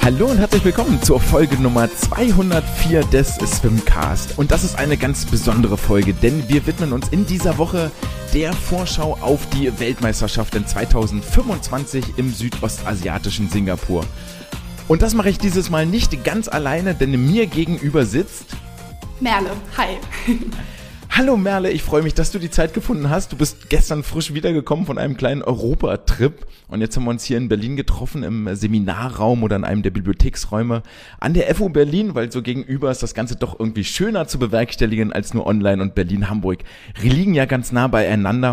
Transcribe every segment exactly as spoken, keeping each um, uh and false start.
Hallo und herzlich willkommen zur Folge Nummer zweihundertvier des Swimcast. Und das ist eine ganz besondere Folge, denn wir widmen uns in dieser Woche der Vorschau auf die Weltmeisterschaft in zweitausendfünfundzwanzig im südostasiatischen Singapur. Und das mache ich dieses Mal nicht ganz alleine, denn mir gegenüber sitzt Merle. Hi. Hallo Merle, ich freue mich, dass du die Zeit gefunden hast. Du bist gestern frisch wiedergekommen von einem kleinen Europatrip und jetzt haben wir uns hier in Berlin getroffen im Seminarraum oder in einem der Bibliotheksräume an der F U Berlin, weil so gegenüber ist das Ganze doch irgendwie schöner zu bewerkstelligen als nur online, und Berlin-Hamburg liegen ja ganz nah beieinander.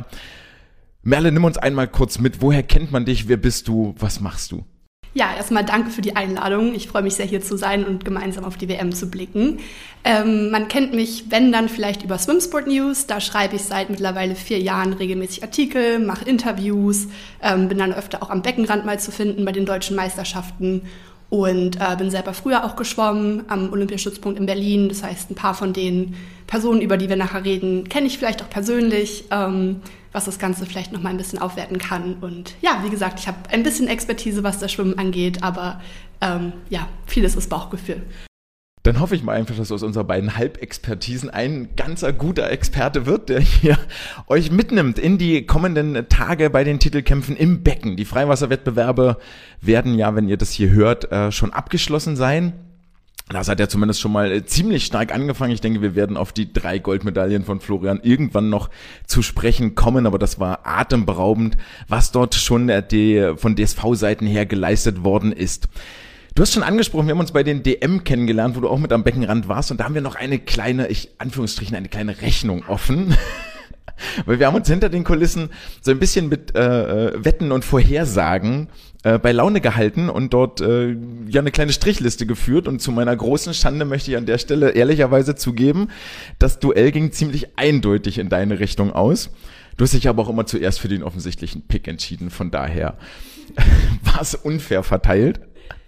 Merle, nimm uns einmal kurz mit. Woher kennt man dich? Wer bist du? Was machst du? Ja, erstmal danke für die Einladung. Ich freue mich sehr, hier zu sein und gemeinsam auf die W M zu blicken. Ähm, man kennt mich, wenn dann vielleicht über Swimsport News. Da schreibe ich seit mittlerweile vier Jahren regelmäßig Artikel, mache Interviews, ähm, bin dann öfter auch am Beckenrand mal zu finden bei den deutschen Meisterschaften und äh, bin selber früher auch geschwommen am Olympiastützpunkt in Berlin. Das heißt, ein paar von den Personen, über die wir nachher reden, kenne ich vielleicht auch persönlich, ähm, was das Ganze vielleicht noch mal ein bisschen aufwerten kann. Und ja, wie gesagt, ich habe ein bisschen Expertise, was das Schwimmen angeht, aber ähm, ja, vieles ist Bauchgefühl. Dann hoffe ich mal einfach, dass aus unseren beiden Halbexpertisen ein ganzer guter Experte wird, der hier euch mitnimmt in die kommenden Tage bei den Titelkämpfen im Becken. Die Freiwasserwettbewerbe werden ja, wenn ihr das hier hört, schon abgeschlossen sein. Das hat ja zumindest schon mal ziemlich stark angefangen. Ich denke, wir werden auf die drei Goldmedaillen von Florian irgendwann noch zu sprechen kommen, aber das war atemberaubend, was dort schon die, von D S V-Seiten her geleistet worden ist. Du hast schon angesprochen, wir haben uns bei den D M kennengelernt, wo du auch mit am Beckenrand warst, und da haben wir noch eine kleine, ich Anführungsstrichen, eine kleine Rechnung offen. Weil wir haben uns hinter den Kulissen so ein bisschen mit äh, Wetten und Vorhersagen äh, bei Laune gehalten und dort äh, ja eine kleine Strichliste geführt, und zu meiner großen Schande möchte ich an der Stelle ehrlicherweise zugeben, das Duell ging ziemlich eindeutig in deine Richtung aus. Du hast dich aber auch immer zuerst für den offensichtlichen Pick entschieden, von daher war es unfair verteilt.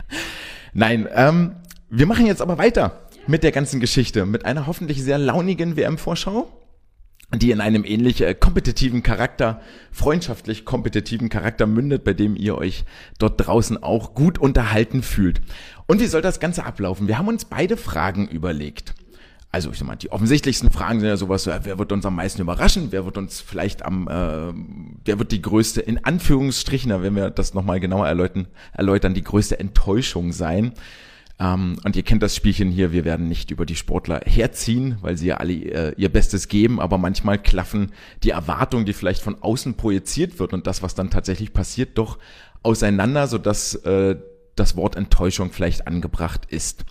Nein, ähm, wir machen jetzt aber weiter mit der ganzen Geschichte, mit einer hoffentlich sehr launigen W M-Vorschau, die in einem ähnlich äh, kompetitiven Charakter, freundschaftlich kompetitiven Charakter mündet, bei dem ihr euch dort draußen auch gut unterhalten fühlt. Und wie soll das Ganze ablaufen? Wir haben uns beide Fragen überlegt. Also ich sag mal, die offensichtlichsten Fragen sind ja sowas, äh, wer wird uns am meisten überraschen, wer wird uns vielleicht am, äh, wer wird die größte, in Anführungsstrichen, da werden wir das nochmal genauer erläutern, erläutern, die größte Enttäuschung sein. Um, und ihr kennt das Spielchen hier, wir werden nicht über die Sportler herziehen, weil sie ja alle äh, ihr Bestes geben, aber manchmal klaffen die Erwartungen, die vielleicht von außen projiziert wird, und das, was dann tatsächlich passiert, doch auseinander, sodass äh, das Wort Enttäuschung vielleicht angebracht ist.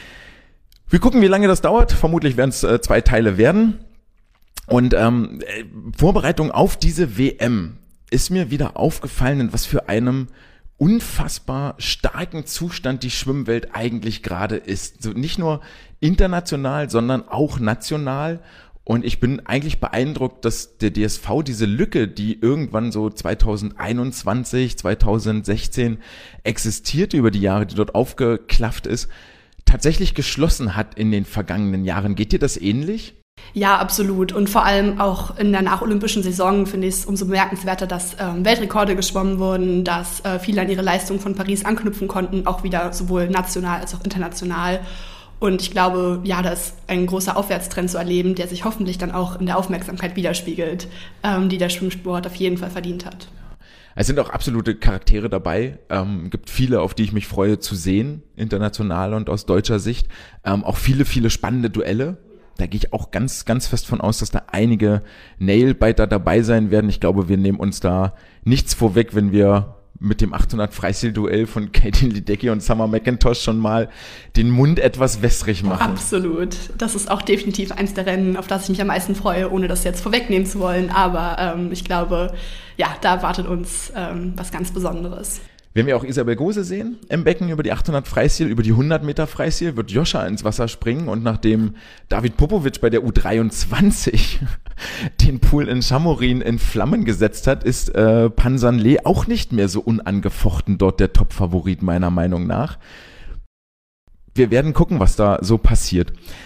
Wir gucken, wie lange das dauert. Vermutlich werden es äh, zwei Teile werden. Und ähm, äh, Vorbereitung auf diese W M ist mir wieder aufgefallen, in was für einem unfassbar starken Zustand die Schwimmwelt eigentlich gerade ist. So nicht nur international, sondern auch national. Und ich bin eigentlich beeindruckt, dass der D S V diese Lücke, die irgendwann so zweitausendeinundzwanzig, zweitausendsechzehn existierte über die Jahre, die dort aufgeklafft ist, tatsächlich geschlossen hat in den vergangenen Jahren. Geht dir das ähnlich? Ja, absolut. Und vor allem auch in der nacholympischen Saison finde ich es umso bemerkenswerter, dass ähm, Weltrekorde geschwommen wurden, dass äh, viele an ihre Leistung von Paris anknüpfen konnten, auch wieder sowohl national als auch international. Und ich glaube, ja, da ist ein großer Aufwärtstrend zu erleben, der sich hoffentlich dann auch in der Aufmerksamkeit widerspiegelt, ähm, die der Schwimmsport auf jeden Fall verdient hat. Es sind auch absolute Charaktere dabei, ähm, gibt viele, auf die ich mich freue zu sehen, international und aus deutscher Sicht. Ähm, auch viele, viele spannende Duelle. Da gehe ich auch ganz, ganz fest von aus, dass da einige Nailbiter dabei sein werden. Ich glaube, wir nehmen uns da nichts vorweg, wenn wir mit dem achthundert Freistil-Duell von Katie Ledecky und Summer McIntosh schon mal den Mund etwas wässrig machen. Absolut. Das ist auch definitiv eins der Rennen, auf das ich mich am meisten freue, ohne das jetzt vorwegnehmen zu wollen. Aber ähm, ich glaube, ja, da erwartet uns ähm, was ganz Besonderes. Wenn wir auch Isabel Gose sehen im Becken über die achthundert Freistil, über die hundert Meter Freistil, wird Joscha ins Wasser springen, und nachdem David Popovic bei der U dreiundzwanzig den Pool in Chamorin in Flammen gesetzt hat, ist äh, Pansanle auch nicht mehr so unangefochten dort der Top-Favorit meiner Meinung nach. Wir werden gucken, was da so passiert.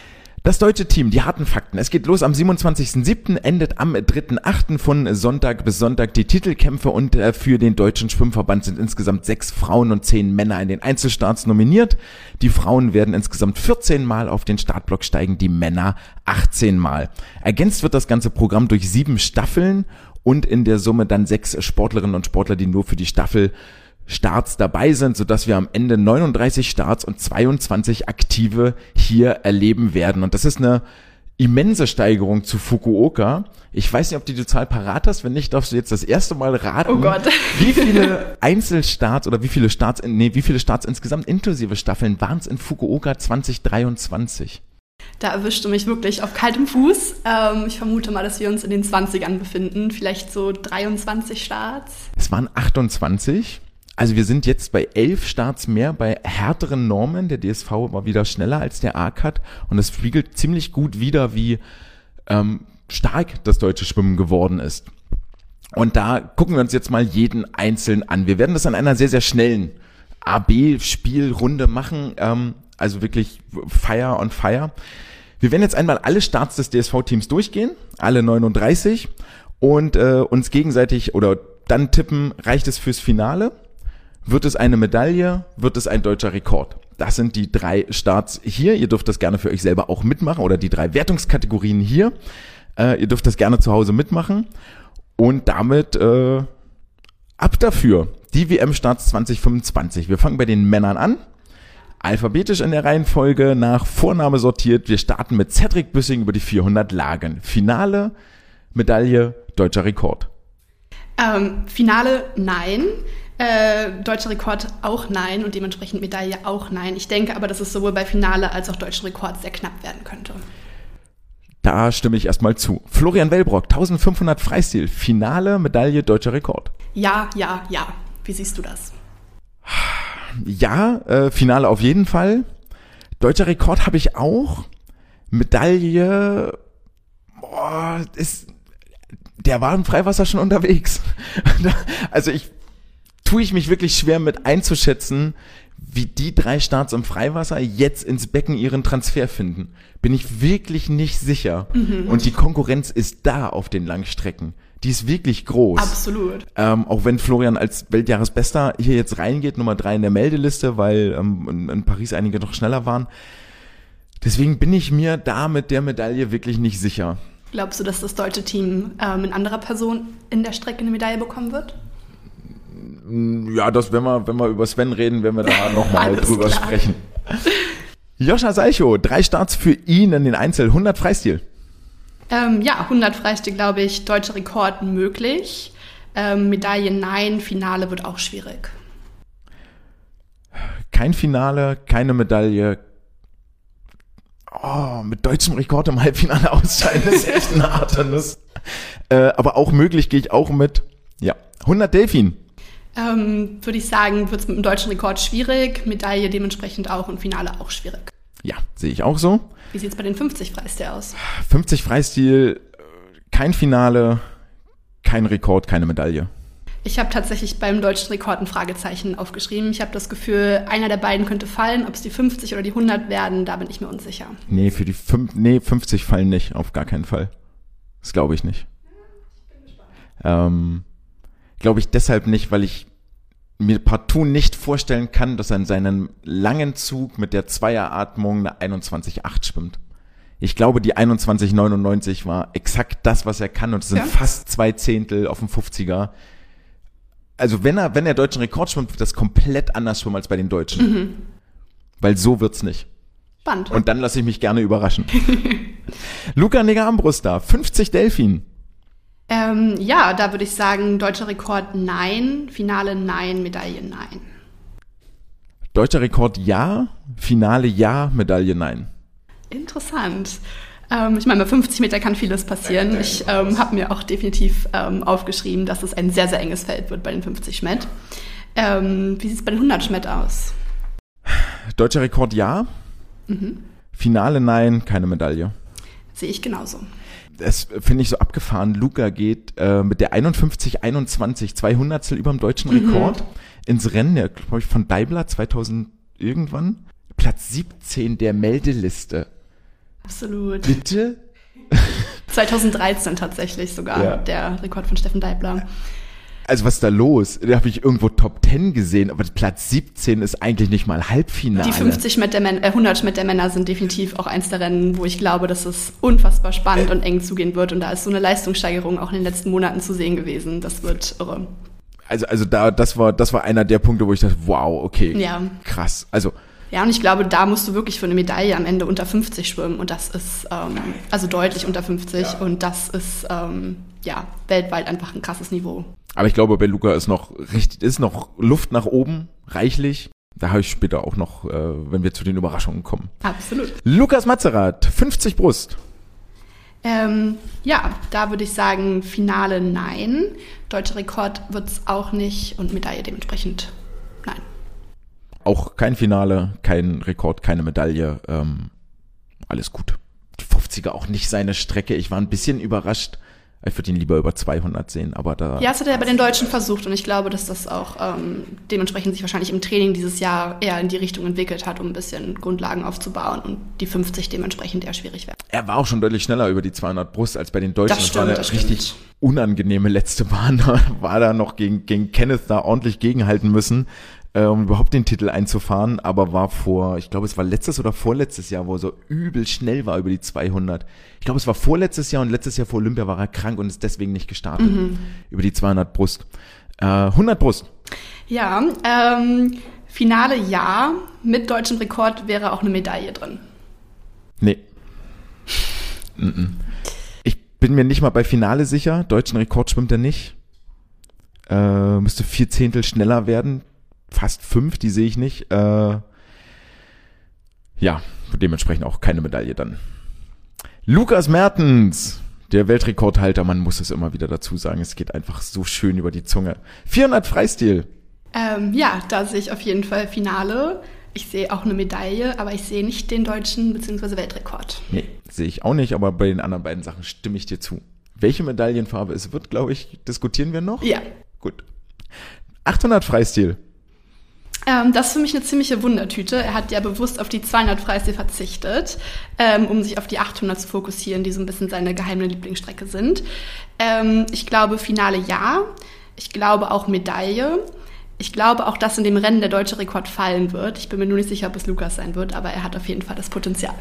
Das deutsche Team, die harten Fakten. Es geht los am siebenundzwanzigsten siebten, endet am dritten achten von Sonntag bis Sonntag die Titelkämpfe und äh, für den Deutschen Schwimmverband sind insgesamt sechs Frauen und zehn Männer in den Einzelstarts nominiert. Die Frauen werden insgesamt vierzehn Mal auf den Startblock steigen, die Männer achtzehn Mal. Ergänzt wird das ganze Programm durch sieben Staffeln und in der Summe dann sechs Sportlerinnen und Sportler, die nur für die Staffel Starts dabei sind, sodass wir am Ende neununddreißig Starts und zweiundzwanzig Aktive hier erleben werden. Und das ist eine immense Steigerung zu Fukuoka. Ich weiß nicht, ob du die Zahl parat hast. Wenn nicht, darfst du jetzt das erste Mal raten, oh Gott. wie viele Einzelstarts oder wie viele Starts, nee, wie viele Starts insgesamt inklusive Staffeln waren es in Fukuoka zwanzig dreiundzwanzig? Da erwischte mich wirklich auf kaltem Fuß. Ähm, ich vermute mal, dass wir uns in den zwanzigern befinden. Vielleicht so dreiundzwanzig Starts. Es waren achtundzwanzig. Also wir sind jetzt bei elf Starts mehr, bei härteren Normen. Der D S V war wieder schneller als der A C A T und das spiegelt ziemlich gut wider, wie ähm, stark das deutsche Schwimmen geworden ist. Und da gucken wir uns jetzt mal jeden einzeln an. Wir werden das an einer sehr, sehr schnellen A B-Spielrunde machen, ähm, also wirklich Fire on Fire. Wir werden jetzt einmal alle Starts des D S V-Teams durchgehen, alle neununddreißig und äh, uns gegenseitig oder dann tippen, reicht es fürs Finale? Wird es eine Medaille? Wird es ein deutscher Rekord? Das sind die drei Starts hier. Ihr dürft das gerne für euch selber auch mitmachen oder die drei Wertungskategorien hier. Äh, ihr dürft das gerne zu Hause mitmachen und damit äh, ab dafür. Die W M-Starts zwanzig fünfundzwanzig. Wir fangen bei den Männern an. Alphabetisch in der Reihenfolge, nach Vorname sortiert. Wir starten mit Cedric Büssing über die vierhundert Lagen. Finale, Medaille, deutscher Rekord. Ähm, Finale, nein. Äh, deutscher Rekord auch nein und dementsprechend Medaille auch nein. Ich denke aber, dass es sowohl bei Finale als auch deutschen Rekord sehr knapp werden könnte. Da stimme ich erstmal zu. Florian Wellbrock, eintausendfünfhundert Freistil, Finale, Medaille, deutscher Rekord. Ja, ja, ja. Wie siehst du das? Ja, äh, Finale auf jeden Fall. Deutscher Rekord habe ich auch. Medaille, boah, ist, der war im Freiwasser schon unterwegs. Also ich tue ich mich wirklich schwer mit einzuschätzen, wie die drei Starts im Freiwasser jetzt ins Becken ihren Transfer finden. Bin ich wirklich nicht sicher. Mhm. Und die Konkurrenz ist da auf den Langstrecken. Die ist wirklich groß. Absolut. Ähm, auch wenn Florian als Weltjahresbester hier jetzt reingeht, Nummer drei in der Meldeliste, weil ähm, in, in Paris einige noch schneller waren. Deswegen bin ich mir da mit der Medaille wirklich nicht sicher. Glaubst du, dass das deutsche Team ähm, in anderer Person in der Strecke eine Medaille bekommen wird? Ja, das, wenn wir, wenn wir über Sven reden, werden wir da nochmal drüber klar. sprechen. Joscha Salchow, drei Starts für ihn in den Einzel, hundert Freistil. Ähm, ja, hundert Freistil, glaube ich, deutscher Rekord möglich. Ähm, Medaille nein, Finale wird auch schwierig. Kein Finale, keine Medaille. Oh, mit deutschem Rekord im Halbfinale ausscheiden, ist echt eine harte Nuss. Äh, aber auch möglich gehe ich auch mit, ja, hundert Delfin. Ähm, würde ich sagen, wird es mit dem deutschen Rekord schwierig, Medaille dementsprechend auch und Finale auch schwierig. Ja, sehe ich auch so. Wie sieht es bei den fünfzig Freistil aus? fünfzig Freistil, kein Finale, kein Rekord, keine Medaille. Ich habe tatsächlich beim deutschen Rekord ein Fragezeichen aufgeschrieben. Ich habe das Gefühl, einer der beiden könnte fallen. Ob es die fünfzig oder die hundert werden, da bin ich mir unsicher. Nee, für die fünf, nee, fünfzig fallen nicht, auf gar keinen Fall. Das glaube ich nicht. Ich bin gespannt. Ähm, glaube ich deshalb nicht, weil ich mir partout nicht vorstellen kann, dass er in seinem langen Zug mit der Zweieratmung eine einundzwanzig Komma acht schwimmt. Ich glaube, die einundzwanzig Komma neunundneunzig war exakt das, was er kann und es sind ja fast zwei Zehntel auf dem fünfziger. Also wenn er, wenn er deutschen Rekord schwimmt, wird das komplett anders schwimmen als bei den Deutschen. Mhm. Weil so wird's nicht. Spannend. Und dann lasse ich mich gerne überraschen. Luca Neger-Ambruster, fünfzig Delfin. Ähm, ja, da würde ich sagen, deutscher Rekord nein, Finale nein, Medaille nein. Deutscher Rekord ja, Finale ja, Medaille nein. Interessant. Ähm, ich meine, bei fünfzig Meter kann vieles passieren. Ich ähm, habe mir auch definitiv ähm, aufgeschrieben, dass es ein sehr, sehr enges Feld wird bei den fünfzig Schmett. Ähm, wie sieht es bei den hundert Schmett aus? Deutscher Rekord ja, mhm. Finale nein, keine Medaille. Sehe ich genauso. Das finde ich so abgefahren. Luca geht äh, mit der einundfünfzig einundzwanzig, zwei Hundertstel über dem deutschen Rekord, mhm. ins Rennen, der, glaube ich, von Daibler zweitausend irgendwann. Platz siebzehn der Meldeliste. Absolut. Bitte? zweitausenddreizehn tatsächlich sogar, ja. Der Rekord von Steffen Deibler. Also was ist da los? Da habe ich irgendwo Top zehn gesehen, aber Platz siebzehn ist eigentlich nicht mal Halbfinale. Die fünfzig mit der Männer, äh, hundert mit der Männer sind definitiv auch eins der Rennen, wo ich glaube, dass es unfassbar spannend und eng zugehen wird. Und da ist so eine Leistungssteigerung auch in den letzten Monaten zu sehen gewesen. Das wird irre. Also, also da, das war, das war einer der Punkte, wo ich dachte, wow, okay, ja. Krass. Also ja, und ich glaube, da musst du wirklich für eine Medaille am Ende unter fünfzig schwimmen. Und das ist ähm, also deutlich unter fünfzig. Ja. Und das ist ähm, ja weltweit einfach ein krasses Niveau. Aber ich glaube, bei Luca ist noch richtig, ist noch Luft nach oben, reichlich. Da habe ich später auch noch, äh, wenn wir zu den Überraschungen kommen. Absolut. Lukas Matzerath, fünfzig Brust. Ähm, ja, da würde ich sagen, Finale nein. Deutscher Rekord wird es auch nicht und Medaille dementsprechend nein. Auch kein Finale, kein Rekord, keine Medaille. Ähm, alles gut. Die fünfziger auch nicht seine Strecke. Ich war ein bisschen überrascht. Ich würde ihn lieber über zweihundert sehen, aber da... Ja, das hat er bei den Deutschen versucht und ich glaube, dass das auch ähm, dementsprechend sich wahrscheinlich im Training dieses Jahr eher in die Richtung entwickelt hat, um ein bisschen Grundlagen aufzubauen und die fünfzig dementsprechend eher schwierig wäre. Er war auch schon deutlich schneller über die zweihundert Brust als bei den Deutschen. Das stimmt, das war eine richtig unangenehme letzte Bahn. Da war da noch gegen, gegen Kenneth da ordentlich gegenhalten müssen, äh, um überhaupt den Titel einzufahren, aber war vor, ich glaube, es war letztes oder vorletztes Jahr, wo er so übel schnell war über die zweihundert. Ich glaube, es war vorletztes Jahr und letztes Jahr vor Olympia war er krank und ist deswegen nicht gestartet. Mhm. Über die zweihundert Brust. Äh, hundert Brust. Ja, ähm, Finale ja. Mit deutschem Rekord wäre auch eine Medaille drin. Nee. Ich bin mir nicht mal bei Finale sicher. Deutschen Rekord schwimmt er nicht. Äh, müsste vier Zehntel schneller werden. Fast fünf, die sehe ich nicht. Äh, ja, dementsprechend auch keine Medaille dann. Lukas Mertens, der Weltrekordhalter, man muss es immer wieder dazu sagen, es geht einfach so schön über die Zunge. vierhundert Freistil. Ähm, ja, da sehe ich auf jeden Fall Finale. Ich sehe auch eine Medaille, aber ich sehe nicht den deutschen bzw. Weltrekord. Nee, sehe ich auch nicht, aber bei den anderen beiden Sachen stimme ich dir zu. Welche Medaillenfarbe es wird, glaube ich, diskutieren wir noch? Ja. Gut. achthundert Freistil. Ähm, das ist für mich eine ziemliche Wundertüte. Er hat ja bewusst auf die zweihundert Freistil verzichtet, ähm, um sich auf die achthundert zu fokussieren, die so ein bisschen seine geheime Lieblingsstrecke sind. Ähm, ich glaube Finale ja. Ich glaube auch Medaille. Ich glaube auch, dass in dem Rennen der deutsche Rekord fallen wird. Ich bin mir nur nicht sicher, ob es Lukas sein wird, aber er hat auf jeden Fall das Potenzial.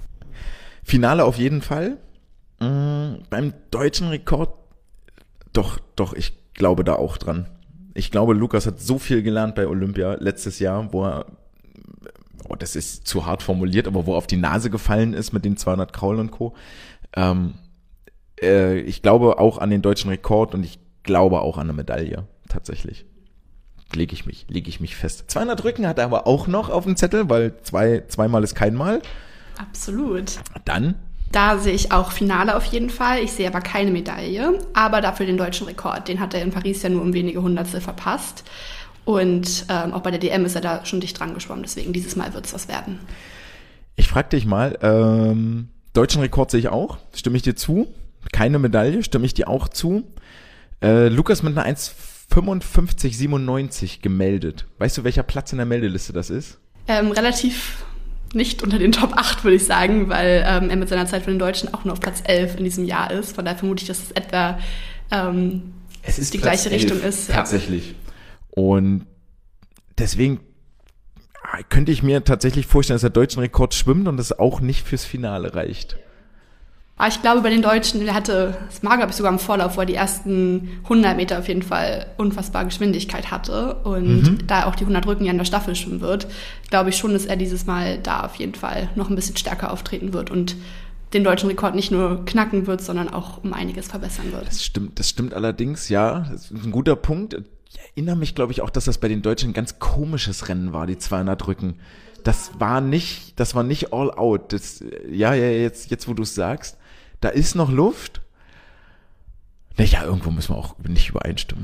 Finale auf jeden Fall. Mhm, beim deutschen Rekord, doch, doch, ich glaube da auch dran. Ich glaube, Lukas hat so viel gelernt bei Olympia letztes Jahr, wo er, oh, das ist zu hart formuliert, aber wo er auf die Nase gefallen ist mit den zweihundert Kraul und Co. Ähm, äh, ich glaube auch an den deutschen Rekord und ich glaube auch an eine Medaille, tatsächlich. Lege ich mich, lege ich mich fest. zweihundert Rücken hat er aber auch noch auf dem Zettel, weil zwei, zweimal ist kein Mal. Absolut. Dann? Da sehe ich auch Finale auf jeden Fall. Ich sehe aber keine Medaille, aber dafür den deutschen Rekord. Den hat er in Paris ja nur um wenige Hundertstel verpasst. Und ähm, auch bei der D M ist er da schon dicht dran geschwommen. Deswegen dieses Mal wird es was werden. Ich frage dich mal, ähm, deutschen Rekord sehe ich auch. Stimme ich dir zu? Keine Medaille, stimme ich dir auch zu. Äh, Lukas mit einer eins fünfundfünfzig siebenundneunzig gemeldet. Weißt du, welcher Platz in der Meldeliste das ist? Ähm, relativ nicht unter den Top acht, würde ich sagen, weil ähm, er mit seiner Zeit für den Deutschen auch nur auf Platz elf in diesem Jahr ist. Von daher vermute ich, dass es etwa ähm, es ist die Platz gleiche elf, Richtung ist. Tatsächlich. Ja. Und deswegen könnte ich mir tatsächlich vorstellen, dass der deutschen Rekord schwimmt und das auch nicht fürs Finale reicht. Aber ich glaube, bei den Deutschen, der hatte, das war, glaube ich, sogar im Vorlauf, wo er die ersten hundert Meter auf jeden Fall unfassbar Geschwindigkeit hatte und mhm. da auch die hundert Rücken ja in der Staffel schwimmen wird, glaube ich schon, dass er dieses Mal da auf jeden Fall noch ein bisschen stärker auftreten wird und den deutschen Rekord nicht nur knacken wird, sondern auch um einiges verbessern wird. Das stimmt, das stimmt allerdings, ja, das ist ein guter Punkt. Ich erinnere mich, glaube ich, auch, dass das bei den Deutschen ein ganz komisches Rennen war, die zweihundert Rücken. Das war nicht, das war nicht all out. Das, ja, ja, jetzt, jetzt, wo du es sagst, da ist noch Luft. Naja, irgendwo müssen wir auch nicht übereinstimmen.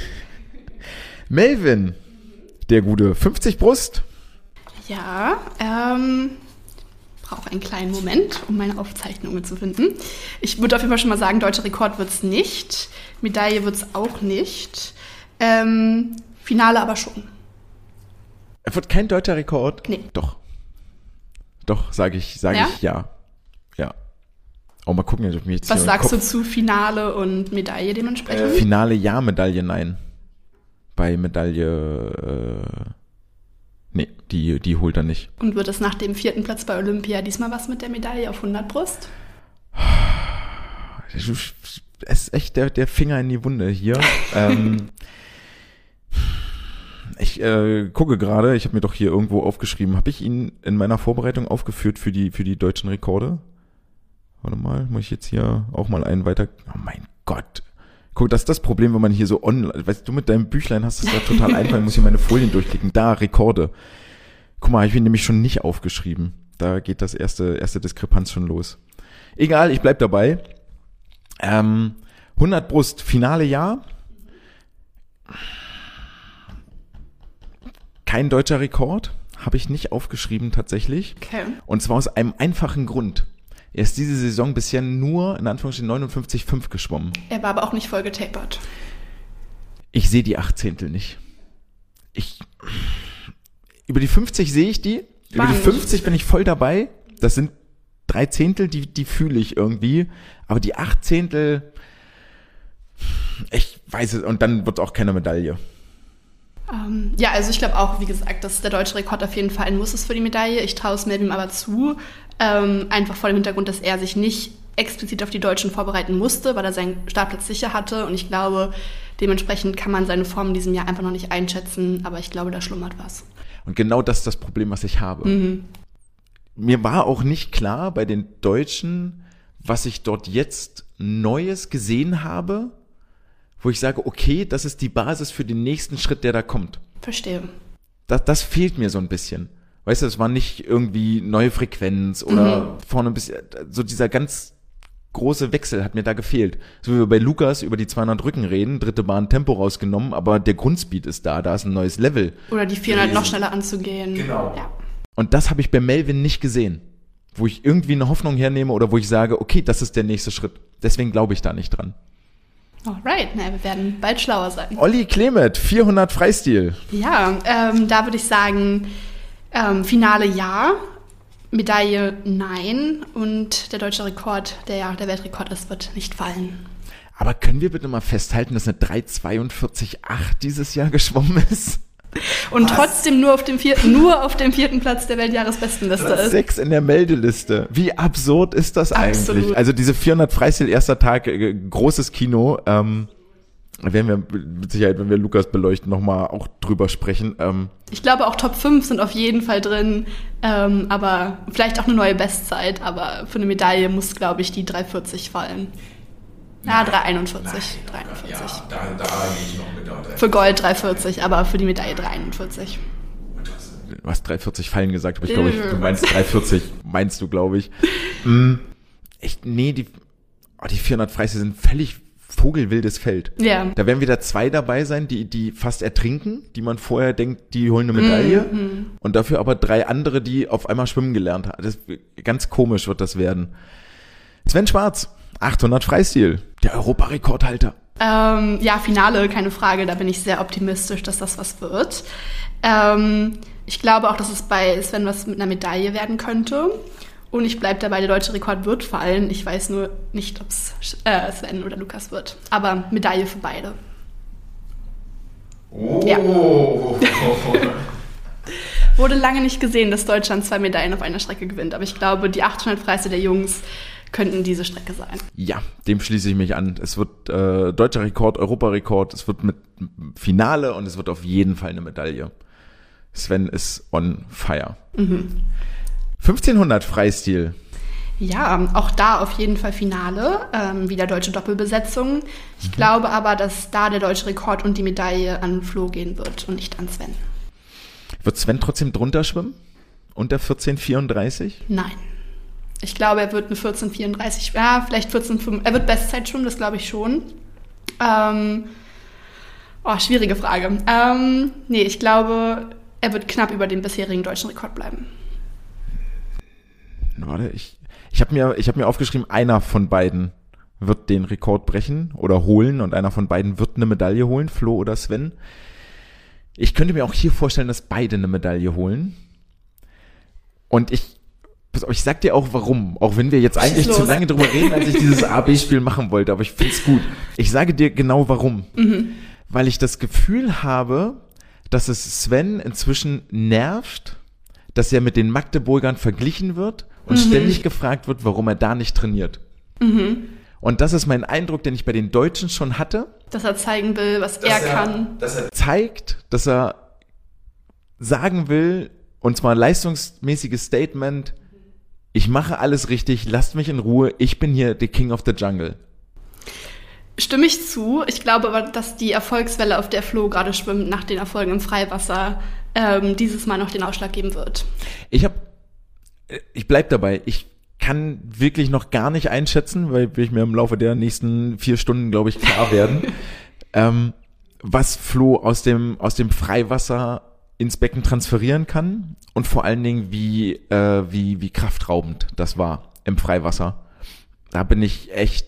Melvin, der gute, fünfzig Brust. Ja, ähm, brauche einen kleinen Moment, um meine Aufzeichnungen zu finden. Ich würde auf jeden Fall schon mal sagen, deutscher Rekord wird es nicht. Medaille wird es auch nicht. Ähm, Finale aber schon. Er wird kein deutscher Rekord? Nee. Doch. Doch, sage ich, sage ja? ich ja. Oh, mal gucken, ob mir jetzt Was hier sagst Kopf, du zu Finale und Medaille dementsprechend? äh, Finale ja, Medaille nein. Bei Medaille, äh, nee, die, die holt er nicht. Und wird es nach dem vierten Platz bei Olympia diesmal was mit der Medaille auf hundert Brust? Es ist echt der, der Finger in die Wunde hier. ähm, ich äh, gucke gerade, ich habe mir doch hier irgendwo aufgeschrieben, habe ich ihn in meiner Vorbereitung aufgeführt für die, für die deutschen Rekorde? Warte mal, muss ich jetzt hier auch mal einen weiter... Oh mein Gott. Guck, das ist das Problem, wenn man hier so online... Weißt du, mit deinem Büchlein hast du es da total einfach, muss ich meine Folien durchklicken. Da, Rekorde. Guck mal, habe ich ihn nämlich schon nicht aufgeschrieben. Da geht das erste, erste Diskrepanz schon los. Egal, ich bleib dabei. Ähm, hundert Brust, Finale ja. Kein deutscher Rekord, habe ich nicht aufgeschrieben tatsächlich. Okay. Und zwar aus einem einfachen Grund. Er ist diese Saison bisher nur, in Anführungsstrichen, neunundfünfzig Komma fünf geschwommen. Er war aber auch nicht voll getapert. Ich sehe die Achtzehntel nicht. Ich, über die fünfzig sehe ich die. Über die fünfzig bin ich voll dabei. Das sind drei Zehntel, die, die fühle ich irgendwie. Aber die Achtzehntel, ich weiß es, und dann wird auch keine Medaille. Ähm, ja, also ich glaube auch, wie gesagt, dass der deutsche Rekord auf jeden Fall ein Muss ist für die Medaille. Ich traue es Melvin aber zu. Ähm, einfach vor dem Hintergrund, dass er sich nicht explizit auf die Deutschen vorbereiten musste, weil er seinen Startplatz sicher hatte. Und ich glaube, dementsprechend kann man seine Form in diesem Jahr einfach noch nicht einschätzen. Aber ich glaube, da schlummert was. Und genau das ist das Problem, was ich habe. Mhm. Mir war auch nicht klar bei den Deutschen, was ich dort jetzt Neues gesehen habe, wo ich sage, okay, das ist die Basis für den nächsten Schritt, der da kommt. Verstehe. Das, das fehlt mir so ein bisschen. Weißt du, es war nicht irgendwie neue Frequenz oder mhm. vorne ein bisschen, so dieser ganz große Wechsel hat mir da gefehlt. So wie wir bei Lukas über die zweihundert Rücken reden, dritte Bahn Tempo rausgenommen, aber der Grundspeed ist da, da ist ein neues Level. Oder die vierhundert noch schneller anzugehen. Genau. Ja. Und das habe ich bei Melvin nicht gesehen, wo ich irgendwie eine Hoffnung hernehme oder wo ich sage, okay, das ist der nächste Schritt. Deswegen glaube ich da nicht dran. Alright, na, wir werden bald schlauer sein. Olli Klemet, vierhundert Freistil. Ja, ähm, da würde ich sagen, ähm, Finale ja, Medaille nein und der deutsche Rekord, der ja der Weltrekord ist, wird nicht fallen. Aber können wir bitte mal festhalten, dass eine drei zweiundvierzig Komma acht dieses Jahr geschwommen ist? Und Was? trotzdem nur auf dem vierten, nur auf dem vierten Platz der Weltjahresbestenliste ist. Sechs in der Meldeliste. Wie absurd ist das Absolut. eigentlich? Also diese vierhundert Freistil, erster Tag, äh, großes Kino. Ähm, werden wir mit Sicherheit, wenn wir Lukas beleuchten, nochmal auch drüber sprechen. Ähm, ich glaube, auch Top fünf sind auf jeden Fall drin. Ähm, aber vielleicht auch eine neue Bestzeit. Aber für eine Medaille muss, glaube ich, die drei vierzig fallen. Ja, drei einundvierzig. drei einundvierzig. Ja, da, da gehe ich noch mit. Da, für Gold drei vierzig, aber für die Medaille drei einundvierzig. Du hast drei vierzig fallen gesagt, aber ich glaube, du meinst drei vierzig, meinst du, glaube ich. Mm, echt, nee, die, oh, die vierhundert Freistil sind völlig vogelwildes Feld. Ja. Da werden wieder zwei dabei sein, die, die fast ertrinken, die man vorher denkt, die holen eine Medaille. Mm-hmm. Und dafür aber drei andere, die auf einmal schwimmen gelernt haben. Das, ganz komisch wird das werden. Sven Schwarz, achthundert Freistil, der Europarekordhalter. Ähm, ja, Finale, keine Frage, da bin ich sehr optimistisch, dass das was wird. Ähm, ich glaube auch, dass es bei Sven was mit einer Medaille werden könnte. Und ich bleibe dabei, der deutsche Rekord wird fallen. Ich weiß nur nicht, ob es äh, Sven oder Lukas wird. Aber Medaille für beide. Oh. Ja. Wurde lange nicht gesehen, dass Deutschland zwei Medaillen auf einer Strecke gewinnt. Aber ich glaube, die achthundert Freistil der Jungs könnten diese Strecke sein. Ja, dem schließe ich mich an. Es wird äh, deutscher Rekord, Europarekord, es wird mit Finale und es wird auf jeden Fall eine Medaille. Sven ist on fire. Mhm. fünfzehnhundert Freistil. Ja, auch da auf jeden Fall Finale, ähm, wieder deutsche Doppelbesetzung. Ich mhm. glaube aber, dass da der deutsche Rekord und die Medaille an Flo gehen wird und nicht an Sven. Wird Sven trotzdem drunter schwimmen? Unter vierzehn vierunddreißig? Nein. Ich glaube, er wird eine vierzehn vierunddreißig, ja, vielleicht vierzehn fünfunddreißig, er wird Bestzeit schwimmen, das glaube ich schon. Ähm, oh, schwierige Frage. Ähm, nee, ich glaube, er wird knapp über dem bisherigen deutschen Rekord bleiben. Warte, ich, ich habe mir, ich hab mir aufgeschrieben, einer von beiden wird den Rekord brechen oder holen und einer von beiden wird eine Medaille holen, Flo oder Sven. Ich könnte mir auch hier vorstellen, dass beide eine Medaille holen. Und ich Pass auf, ich sag dir auch warum, auch wenn wir jetzt eigentlich zu lange drüber reden, als ich dieses A B Spiel machen wollte, aber ich find's gut. Ich sage dir genau warum. Mhm. Weil ich das Gefühl habe, dass es Sven inzwischen nervt, dass er mit den Magdeburgern verglichen wird und mhm. ständig gefragt wird, warum er da nicht trainiert. Mhm. Und das ist mein Eindruck, den ich bei den Deutschen schon hatte. Dass er zeigen will, was er, er kann. Dass er zeigt, dass er sagen will, und zwar ein leistungsmäßiges Statement, ich mache alles richtig, lasst mich in Ruhe, ich bin hier the King of the Jungle. Stimme ich zu. Ich glaube aber, dass die Erfolgswelle, auf der Flo gerade schwimmt, nach den Erfolgen im Freiwasser, ähm, dieses Mal noch den Ausschlag geben wird. Ich habe, ich bleib dabei, ich kann wirklich noch gar nicht einschätzen, weil will ich mir im Laufe der nächsten vier Stunden, glaube ich, klar werden, ähm, was Flo aus dem, aus dem Freiwasser ins Becken transferieren kann und vor allen Dingen, wie, äh, wie, wie kraftraubend das war im Freiwasser. Da bin ich echt,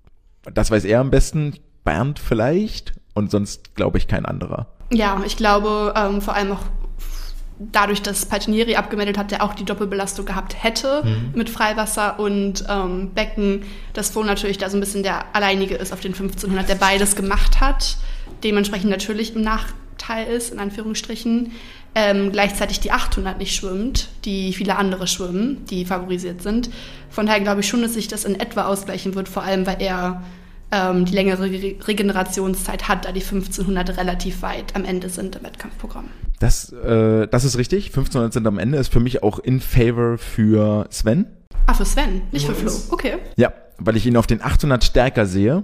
das weiß er am besten, Bernd vielleicht und sonst glaube ich kein anderer. Ja, ich glaube ähm, vor allem auch dadurch, dass Paltrinieri abgemeldet hat, der auch die Doppelbelastung gehabt hätte mhm. mit Freiwasser und ähm, Becken, dass Flo natürlich da so ein bisschen der Alleinige ist auf den fünfzehnhundert, der beides gemacht hat, dementsprechend natürlich im Nachteil ist, in Anführungsstrichen, ähm, gleichzeitig die achthundert nicht schwimmt, die viele andere schwimmen, die favorisiert sind. Von daher glaube ich schon, dass sich das in etwa ausgleichen wird, vor allem, weil er ähm, die längere Re- Regenerationszeit hat, da die fünfzehnhundert relativ weit am Ende sind im Wettkampfprogramm. Das, äh, das ist richtig. fünfzehnhundert sind am Ende, ist für mich auch in favor für Sven. Ah, für Sven, nicht für Flo. Okay. Ja, weil ich ihn auf den achthundert stärker sehe.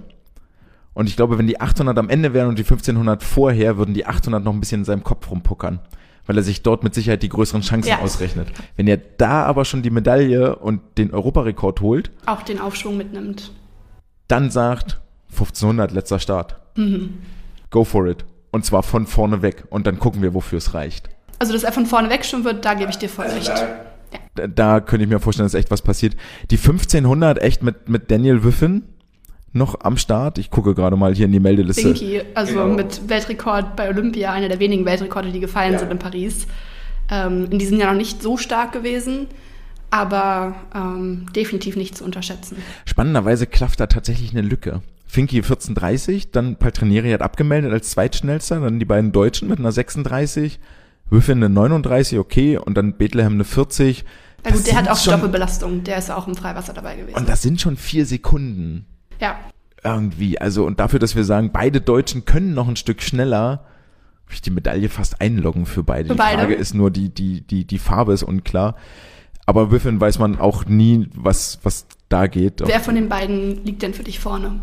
Und ich glaube, wenn die achthundert am Ende wären und die fünfzehnhundert vorher, würden die achthundert noch ein bisschen in seinem Kopf rumpuckern. Weil er sich dort mit Sicherheit die größeren Chancen ja. ausrechnet. Wenn er da aber schon die Medaille und den Europarekord holt. Auch den Aufschwung mitnimmt. Dann sagt fünfzehnhundert letzter Start. Mhm. Go for it. Und zwar von vorne weg. Und dann gucken wir, wofür es reicht. Also, dass er von vorne weg schon wird, da gebe ich dir voll recht. Ja. Da, da könnte ich mir vorstellen, dass echt was passiert. Die fünfzehnhundert echt mit, mit Daniel Wiffen noch am Start. Ich gucke gerade mal hier in die Meldeliste. Binky, also genau. Mit Weltrekord bei Olympia, einer der wenigen Weltrekorde, die gefallen ja. sind in Paris. Ähm, in diesem Jahr noch nicht so stark gewesen, aber ähm, definitiv nicht zu unterschätzen. Spannenderweise klafft da tatsächlich eine Lücke. Finky vierzehn dreißig, dann Paltrinieri hat abgemeldet als zweitschnellster, dann die beiden Deutschen mit einer sechsunddreißig, Wiffen eine neununddreißig, okay, und dann Bethlehem eine vierzig. Na gut, der hat auch schon Doppelbelastung, der ist auch im Freiwasser dabei gewesen. Und das sind schon vier Sekunden. Ja. Irgendwie, also und dafür, dass wir sagen, beide Deutschen können noch ein Stück schneller, würde ich die Medaille fast einloggen für beide. Für beide. Die Frage ist nur, die, die, die, die Farbe ist unklar. Aber Wiffen weiß man auch nie, was, was da geht. Wer von den beiden liegt denn für dich vorne?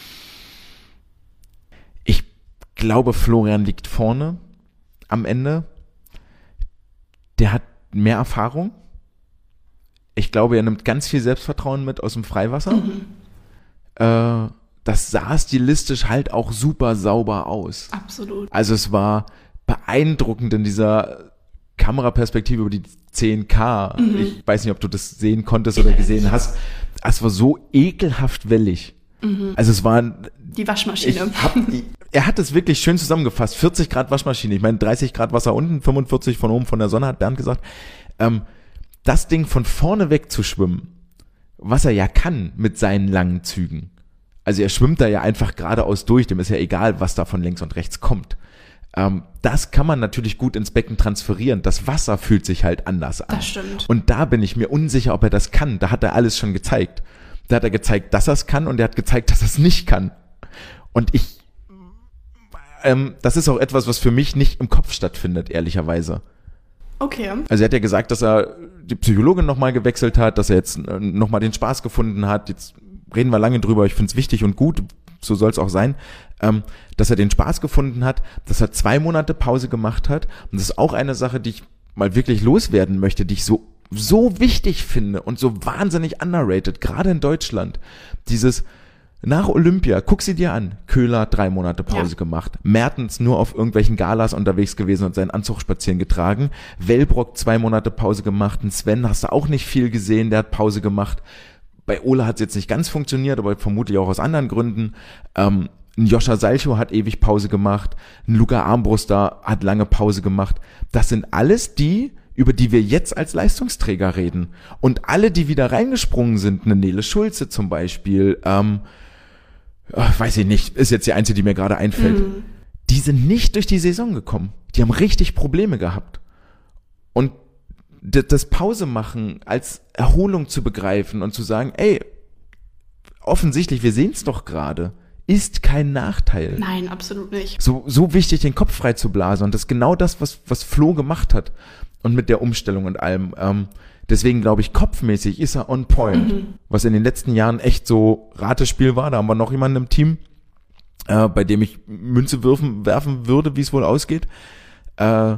Ich glaube, Florian liegt vorne am Ende. Der hat mehr Erfahrung. Ich glaube, er nimmt ganz viel Selbstvertrauen mit aus dem Freiwasser. Mhm. Äh, das sah stilistisch halt auch super sauber aus. Absolut. Also es war beeindruckend in dieser Kameraperspektive über die zehn K. Mhm. Ich weiß nicht, ob du das sehen konntest oder gesehen hast. Es war so ekelhaft wellig. Mhm. Also es war... Die Waschmaschine. Hab, er hat es wirklich schön zusammengefasst. vierzig Grad Waschmaschine. Ich meine, dreißig Grad Wasser unten, fünfundvierzig von oben von der Sonne, hat Bernd gesagt. Ähm, das Ding von vorne weg zu schwimmen, was er ja kann mit seinen langen Zügen. Also er schwimmt da ja einfach geradeaus durch, dem ist ja egal, was da von links und rechts kommt. Ähm, das kann man natürlich gut ins Becken transferieren. Das Wasser fühlt sich halt anders an. Das stimmt. Und da bin ich mir unsicher, ob er das kann. Da hat er alles schon gezeigt. Da hat er gezeigt, dass er es kann und er hat gezeigt, dass er es nicht kann. Und ich, ähm, das ist auch etwas, was für mich nicht im Kopf stattfindet, ehrlicherweise. Okay. Also er hat ja gesagt, dass er die Psychologin nochmal gewechselt hat, dass er jetzt nochmal den Spaß gefunden hat. Jetzt reden wir lange drüber, ich finde es wichtig und gut, so soll es auch sein, ähm, dass er den Spaß gefunden hat, dass er zwei Monate Pause gemacht hat. Und das ist auch eine Sache, die ich mal wirklich loswerden möchte, die ich so, so wichtig finde und so wahnsinnig underrated, gerade in Deutschland. Dieses nach Olympia, guck sie dir an, Köhler drei Monate Pause ja. gemacht, Mertens nur auf irgendwelchen Galas unterwegs gewesen und seinen Anzug spazieren getragen, Wellbrock zwei Monate Pause gemacht, ein Sven hast du auch nicht viel gesehen, der hat Pause gemacht. Bei Ole hat es jetzt nicht ganz funktioniert, aber vermutlich auch aus anderen Gründen. Ähm, ein Joscha Salchow hat ewig Pause gemacht, ein Luca Armbruster hat lange Pause gemacht. Das sind alles die, über die wir jetzt als Leistungsträger reden. Und alle, die wieder reingesprungen sind, eine Nele Schulze zum Beispiel, ähm, weiß ich nicht, ist jetzt die einzige, die mir gerade einfällt, mhm. die sind nicht durch die Saison gekommen. Die haben richtig Probleme gehabt. Und das Pause machen als Erholung zu begreifen und zu sagen, ey, offensichtlich, wir sehen es doch gerade, ist kein Nachteil. Nein, absolut nicht. So, so wichtig, den Kopf frei zu blasen. Und das ist genau das, was, was Flo gemacht hat. Und mit der Umstellung und allem. Ähm, deswegen glaube ich, kopfmäßig ist er on point. Mhm. Was in den letzten Jahren echt so Ratespiel war. Da haben wir noch jemanden im Team, äh, bei dem ich Münze werfen, werfen würde, wie es wohl ausgeht. Äh,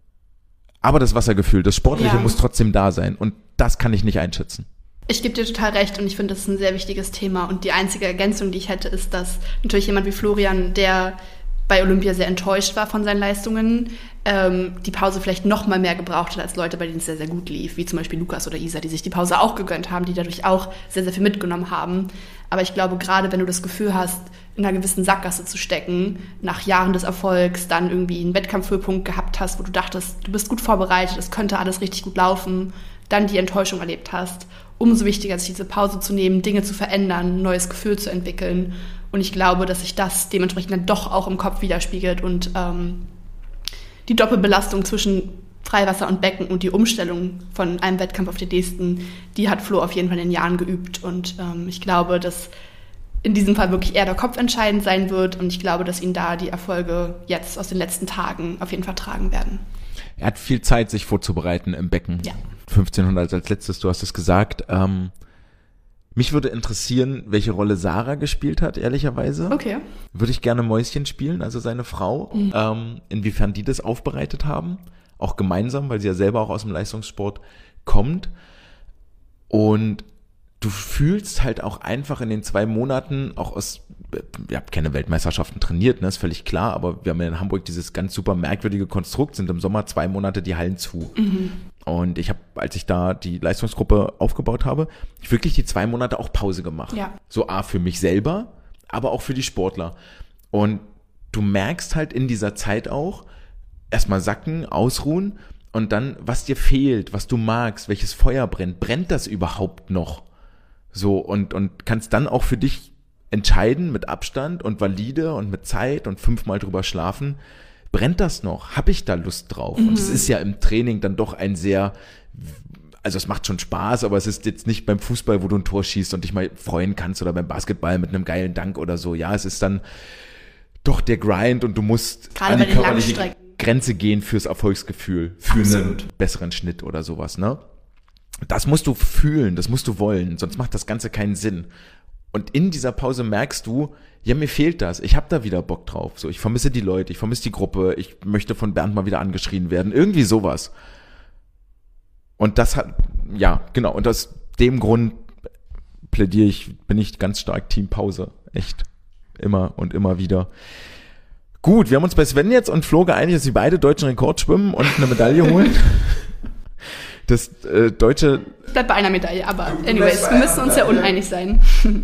aber das Wassergefühl, das Sportliche ja. muss trotzdem da sein. Und das kann ich nicht einschätzen. Ich gebe dir total recht und ich finde, das ist ein sehr wichtiges Thema. Und die einzige Ergänzung, die ich hätte, ist, dass natürlich jemand wie Florian, der bei Olympia sehr enttäuscht war von seinen Leistungen, ähm, die Pause vielleicht noch mal mehr gebraucht hat als Leute, bei denen es sehr, sehr gut lief, wie zum Beispiel Lukas oder Isa, die sich die Pause auch gegönnt haben, die dadurch auch sehr, sehr viel mitgenommen haben. Aber ich glaube, gerade wenn du das Gefühl hast, in einer gewissen Sackgasse zu stecken, nach Jahren des Erfolgs, dann irgendwie einen Wettkampfhöhepunkt gehabt hast, wo du dachtest, du bist gut vorbereitet, es könnte alles richtig gut laufen, dann die Enttäuschung erlebt hast, umso wichtiger, sich diese Pause zu nehmen, Dinge zu verändern, ein neues Gefühl zu entwickeln. Und ich glaube, dass sich das dementsprechend dann doch auch im Kopf widerspiegelt und ähm, die Doppelbelastung zwischen Freiwasser und Becken und die Umstellung von einem Wettkampf auf den nächsten, die hat Flo auf jeden Fall in den Jahren geübt. Und ähm, ich glaube, dass in diesem Fall wirklich eher der Kopf entscheidend sein wird. Und ich glaube, dass ihn da die Erfolge jetzt aus den letzten Tagen auf jeden Fall tragen werden. Er hat viel Zeit, sich vorzubereiten im Becken. Ja. fünfzehnhundert als letztes, du hast es gesagt. Ähm, mich würde interessieren, welche Rolle Sarah gespielt hat, ehrlicherweise. Okay. Würde ich gerne Mäuschen spielen, also seine Frau. Mhm. Ähm, inwiefern die das aufbereitet haben. Auch gemeinsam, weil sie ja selber auch aus dem Leistungssport kommt. Und du fühlst halt auch einfach in den zwei Monaten, auch aus, ihr habt keine Weltmeisterschaften trainiert, ne, ist völlig klar, aber wir haben in Hamburg dieses ganz super merkwürdige Konstrukt, sind im Sommer zwei Monate die Hallen zu. Mhm. Und ich habe, als ich da die Leistungsgruppe aufgebaut habe, wirklich die zwei Monate auch Pause gemacht. Ja. So A, für mich selber, aber auch für die Sportler. Und du merkst halt in dieser Zeit auch, erstmal sacken, ausruhen und dann, was dir fehlt, was du magst, welches Feuer brennt, brennt das überhaupt noch? So, und, und kannst dann auch für dich entscheiden mit Abstand und valide und mit Zeit und fünfmal drüber schlafen, brennt das noch? Habe ich da Lust drauf? Mhm. Und es ist ja im Training dann doch ein sehr, also es macht schon Spaß, aber es ist jetzt nicht beim Fußball, wo du ein Tor schießt und dich mal freuen kannst oder beim Basketball mit einem geilen Dank oder so. Ja, es ist dann doch der Grind und du musst gerade an die körperliche Grenze gehen fürs Erfolgsgefühl, für Absolut. einen besseren Schnitt oder sowas, ne? Das musst du fühlen, das musst du wollen, sonst macht das Ganze keinen Sinn. Und in dieser Pause merkst du, ja, mir fehlt das, ich habe da wieder Bock drauf. So, ich vermisse die Leute, ich vermisse die Gruppe, ich möchte von Bernd mal wieder angeschrien werden, irgendwie sowas. Und das hat, ja, genau, und aus dem Grund plädiere ich, bin ich ganz stark Team Pause, echt, immer und immer wieder. Gut, wir haben uns bei Sven jetzt und Flo geeinigt, dass sie beide deutschen Rekord schwimmen und eine Medaille holen. Das äh, deutsche... Ich bleib bei einer Medaille, aber anyways, wir müssen uns ja uneinig sein.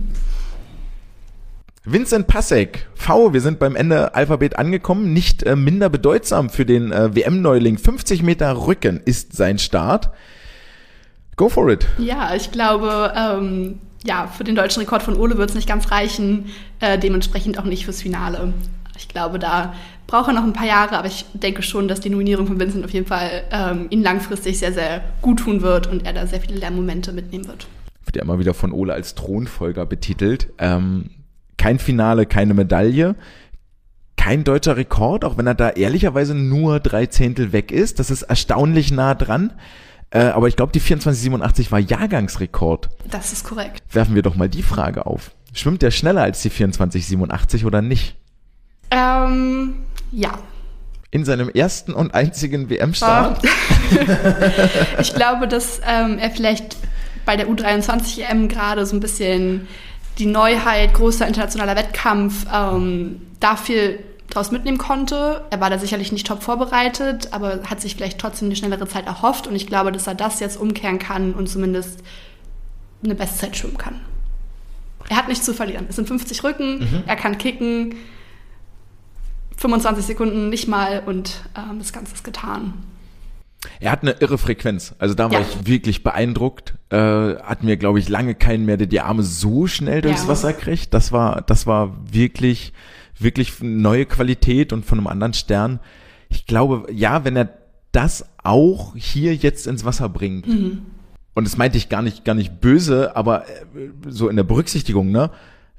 Vincent Passek, V, wir sind beim Ende Alphabet angekommen, nicht äh, minder bedeutsam für den äh, W M-Neuling. fünfzig Meter Rücken ist sein Start. Go for it. Ja, ich glaube, ähm, ja, für den deutschen Rekord von Ole wird es nicht ganz reichen, äh, dementsprechend auch nicht fürs Finale. Ich glaube, da braucht er noch ein paar Jahre, aber ich denke schon, dass die Nominierung von Vincent auf jeden Fall ähm, ihn langfristig sehr, sehr gut tun wird und er da sehr viele Lernmomente mitnehmen wird. Wird ja immer wieder von Ole als Thronfolger betitelt. Ähm, kein Finale, keine Medaille, kein deutscher Rekord, auch wenn er da ehrlicherweise nur drei Zehntel weg ist. Das ist erstaunlich nah dran. Äh, aber ich glaube, die vierundzwanzig siebenundachtzig war Jahrgangsrekord. Das ist korrekt. Werfen wir doch mal die Frage auf. Schwimmt der schneller als die vierundzwanzig siebenundachtzig oder nicht? Ähm, ja. In seinem ersten und einzigen W M-Start? Ich glaube, dass ähm, er vielleicht bei der U dreiundzwanzig E M gerade so ein bisschen die Neuheit, großer internationaler Wettkampf, ähm, da viel draus mitnehmen konnte. Er war da sicherlich nicht top vorbereitet, aber hat sich vielleicht trotzdem eine schnellere Zeit erhofft und ich glaube, dass er das jetzt umkehren kann und zumindest eine Bestzeit schwimmen kann. Er hat nichts zu verlieren. Es sind fünfzig Rücken, mhm. er kann kicken, fünfundzwanzig Sekunden nicht mal und ähm, das Ganze ist getan. Er hat eine irre Frequenz. Also da war Ja. ich wirklich beeindruckt. Äh, hat mir, glaube ich, lange keinen mehr, der die Arme so schnell durchs Ja. Wasser kriegt. Das war, das war wirklich, wirklich neue Qualität und von einem anderen Stern. Ich glaube, ja, wenn er das auch hier jetzt ins Wasser bringt, Mhm. und das meinte ich gar nicht, gar nicht böse, aber äh, so in der Berücksichtigung, ne?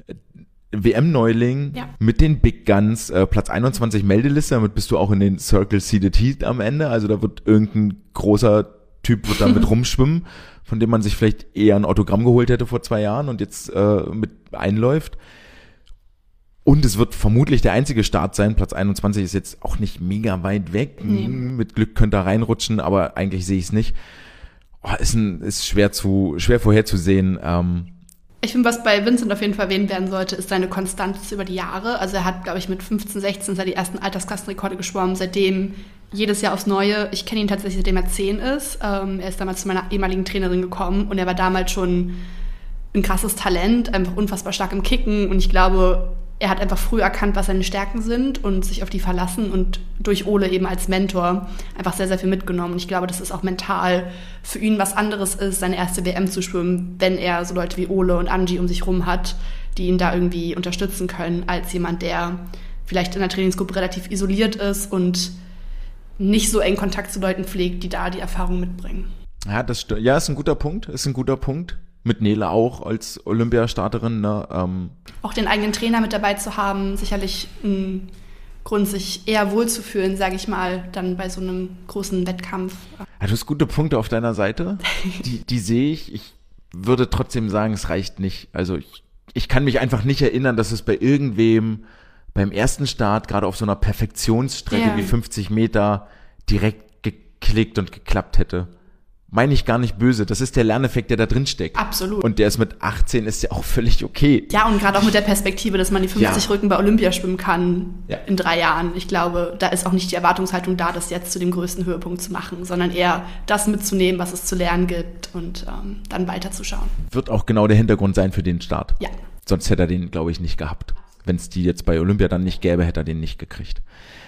W M-Neuling Ja. mit den Big Guns, äh, Platz einundzwanzig Meldeliste, damit bist du auch in den Circle Seeded Heat am Ende, also da wird irgendein großer Typ wird da mit rumschwimmen, von dem man sich vielleicht eher ein Autogramm geholt hätte vor zwei Jahren und jetzt äh, mit einläuft. Und es wird vermutlich der einzige Start sein, Platz einundzwanzig ist jetzt auch nicht mega weit weg, Nee. mit Glück könnte er reinrutschen, aber eigentlich sehe ich es nicht. Oh, ist, ein, ist schwer zu schwer vorherzusehen. Ähm, Ich finde, was bei Vincent auf jeden Fall erwähnt werden sollte, ist seine Konstanz über die Jahre. Also er hat, glaube ich, mit fünfzehn, sechzehn seit die ersten Altersklassenrekorde geschwommen, seitdem jedes Jahr aufs Neue. Ich kenne ihn tatsächlich, seitdem er zehn ist. Ähm, er ist damals zu meiner ehemaligen Trainerin gekommen und er war damals schon ein krasses Talent, einfach unfassbar stark im Kicken und ich glaube, er hat einfach früh erkannt, was seine Stärken sind und sich auf die verlassen und durch Ole eben als Mentor einfach sehr, sehr viel mitgenommen. Und ich glaube, dass es auch mental für ihn was anderes ist, seine erste W M zu schwimmen, wenn er so Leute wie Ole und Angie um sich rum hat, die ihn da irgendwie unterstützen können, als jemand, der vielleicht in der Trainingsgruppe relativ isoliert ist und nicht so eng Kontakt zu Leuten pflegt, die da die Erfahrung mitbringen. ja, das st- ja, ist ein guter Punkt, ist ein guter Punkt. Mit Nele auch als Olympiastarterin, ne, ähm, Auch den eigenen Trainer mit dabei zu haben, sicherlich ein Grund, sich eher wohlzufühlen, sage ich mal, dann bei so einem großen Wettkampf. Ja, du hast gute Punkte auf deiner Seite, die, die sehe ich. Ich würde trotzdem sagen, es reicht nicht. Also ich, ich kann mich einfach nicht erinnern, dass es bei irgendwem beim ersten Start, gerade auf so einer Perfektionsstrecke Ja. wie fünfzig Meter, direkt geklickt und geklappt hätte. Meine ich gar nicht böse. Das ist der Lerneffekt, der da drin steckt. Absolut. Und der ist mit achtzehn ist ja auch völlig okay. Ja, und gerade auch mit der Perspektive, dass man die fünfzig Ja. Rücken bei Olympia schwimmen kann Ja. in drei Jahren. Ich glaube, da ist auch nicht die Erwartungshaltung da, das jetzt zu dem größten Höhepunkt zu machen, sondern eher das mitzunehmen, was es zu lernen gibt und ähm, dann weiterzuschauen. Wird auch genau der Hintergrund sein für den Start. Ja. Sonst hätte er den, glaube ich, nicht gehabt. Wenn es die jetzt bei Olympia dann nicht gäbe, hätte er den nicht gekriegt.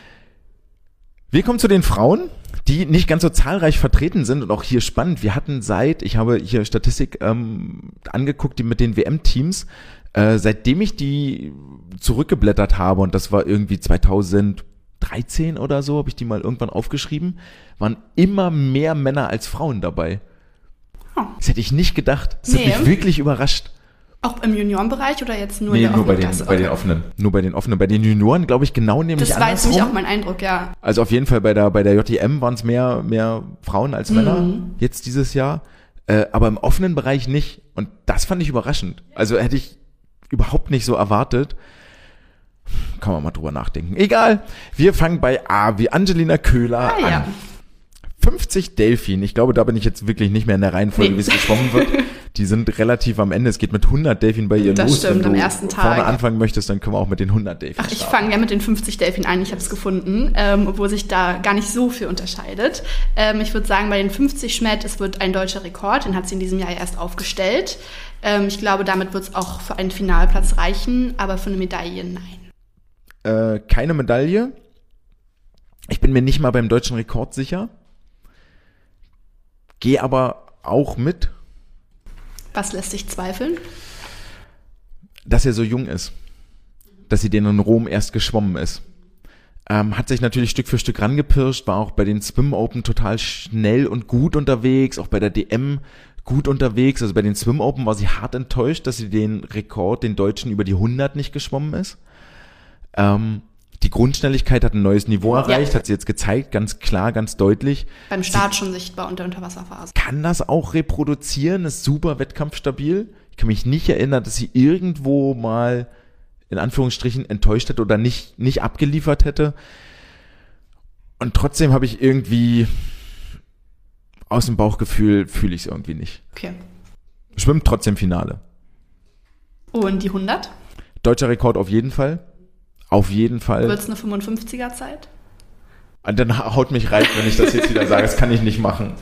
Wir kommen zu den Frauen, die nicht ganz so zahlreich vertreten sind und auch hier spannend. Wir hatten seit, ich habe hier Statistik ähm, angeguckt, die mit den W M-Teams, äh, seitdem ich die zurückgeblättert habe, und das war irgendwie zweitausenddreizehn oder so, habe ich die mal irgendwann aufgeschrieben, waren immer mehr Männer als Frauen dabei. Oh. Das hätte ich nicht gedacht. Das Nee. hat mich wirklich überrascht. Auch im Juniorenbereich oder jetzt nur Nee, in der nur bei den, Klasse? bei den offenen. Nur bei den offenen. Bei den Junioren, glaube ich, genau nämlich Das war jetzt andersrum. nämlich auch mein Eindruck, ja. Also auf jeden Fall bei der, bei der J T M waren es mehr, mehr Frauen als Männer jetzt dieses Jahr. Äh, aber im offenen Bereich nicht. Und das fand ich überraschend. Also hätte ich überhaupt nicht so erwartet. Kann man mal drüber nachdenken. Egal. Wir fangen bei A wie Angelina Köhler Ah, ja. an. fünfzig Delfin. Ich glaube, da bin ich jetzt wirklich nicht mehr in der Reihenfolge, Nee. wie es geschwommen wird. Die sind relativ am Ende. Es geht mit hundert Delfin bei ihr Das los. stimmt, Wenn am du ersten Tag. vorne anfangen möchtest, dann können wir auch mit den hundert Delfin Ach, ich starten. fange ja mit den fünfzig Delfin ein, ich habe es gefunden, ähm, obwohl sich da gar nicht so viel unterscheidet. Ähm, ich würde sagen, bei den fünfzig Schmett, es wird ein deutscher Rekord, den hat sie in diesem Jahr erst aufgestellt. Ähm, ich glaube, damit wird es auch für einen Finalplatz reichen, aber für eine Medaille nein. Äh, keine Medaille. Ich bin mir nicht mal beim deutschen Rekord sicher. Gehe aber auch mit, Was lässt sich zweifeln? dass er so jung ist. Dass sie den in Rom erst geschwommen ist. Ähm, hat sich natürlich Stück für Stück rangepirscht, war auch bei den Swim Open total schnell und gut unterwegs, auch bei der D M gut unterwegs. Also bei den Swim Open war sie hart enttäuscht, dass sie den Rekord, den Deutschen, über die hundert nicht geschwommen ist. Ähm, die Grundschnelligkeit hat ein neues Niveau erreicht, Ja. hat sie jetzt gezeigt, ganz klar, ganz deutlich. Beim Start schon sichtbar unter Unterwasserphase. Kann das auch reproduzieren, ist super wettkampfstabil. Ich kann mich nicht erinnern, dass sie irgendwo mal in Anführungsstrichen enttäuscht hätte oder nicht, nicht abgeliefert hätte. Und trotzdem habe ich irgendwie aus dem Bauchgefühl, fühle ich es irgendwie nicht. Okay. Schwimmt trotzdem Finale. Und die hundert? Deutscher Rekord auf jeden Fall. Auf jeden Fall. Wird es eine fünfundfünfziger Zeit? Und dann haut mich rein, wenn ich das jetzt wieder sage. Das kann ich nicht machen.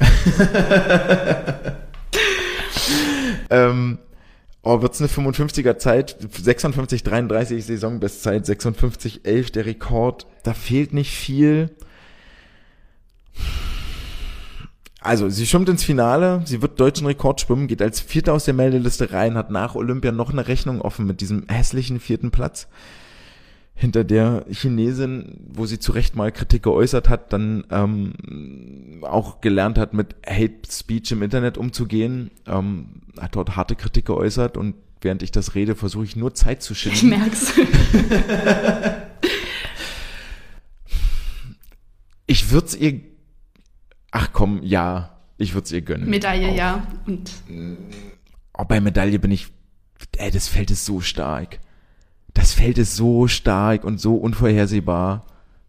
ähm, oh, wird's eine fünfundfünfziger Zeit? sechsundfünfzig dreiunddreißig Saisonbestzeit, sechsundfünfzig elf der Rekord. Da fehlt nicht viel. Also, sie schwimmt ins Finale, sie wird deutschen Rekord schwimmen, geht als Vierte aus der Meldeliste rein, hat nach Olympia noch eine Rechnung offen mit diesem hässlichen vierten Platz. Hinter der Chinesin, wo sie zu Recht mal Kritik geäußert hat, dann ähm, auch gelernt hat, mit Hate Speech im Internet umzugehen, ähm, hat dort harte Kritik geäußert und während ich das rede, versuche ich nur Zeit zu schinden. Ich merk's. Ich würd's ihr, ach komm, ja, ich würd's ihr gönnen. Medaille, auch. Ja. Und oh, bei Medaille bin ich, ey, das Feld ist so stark. Das Feld ist so stark und so unvorhersehbar.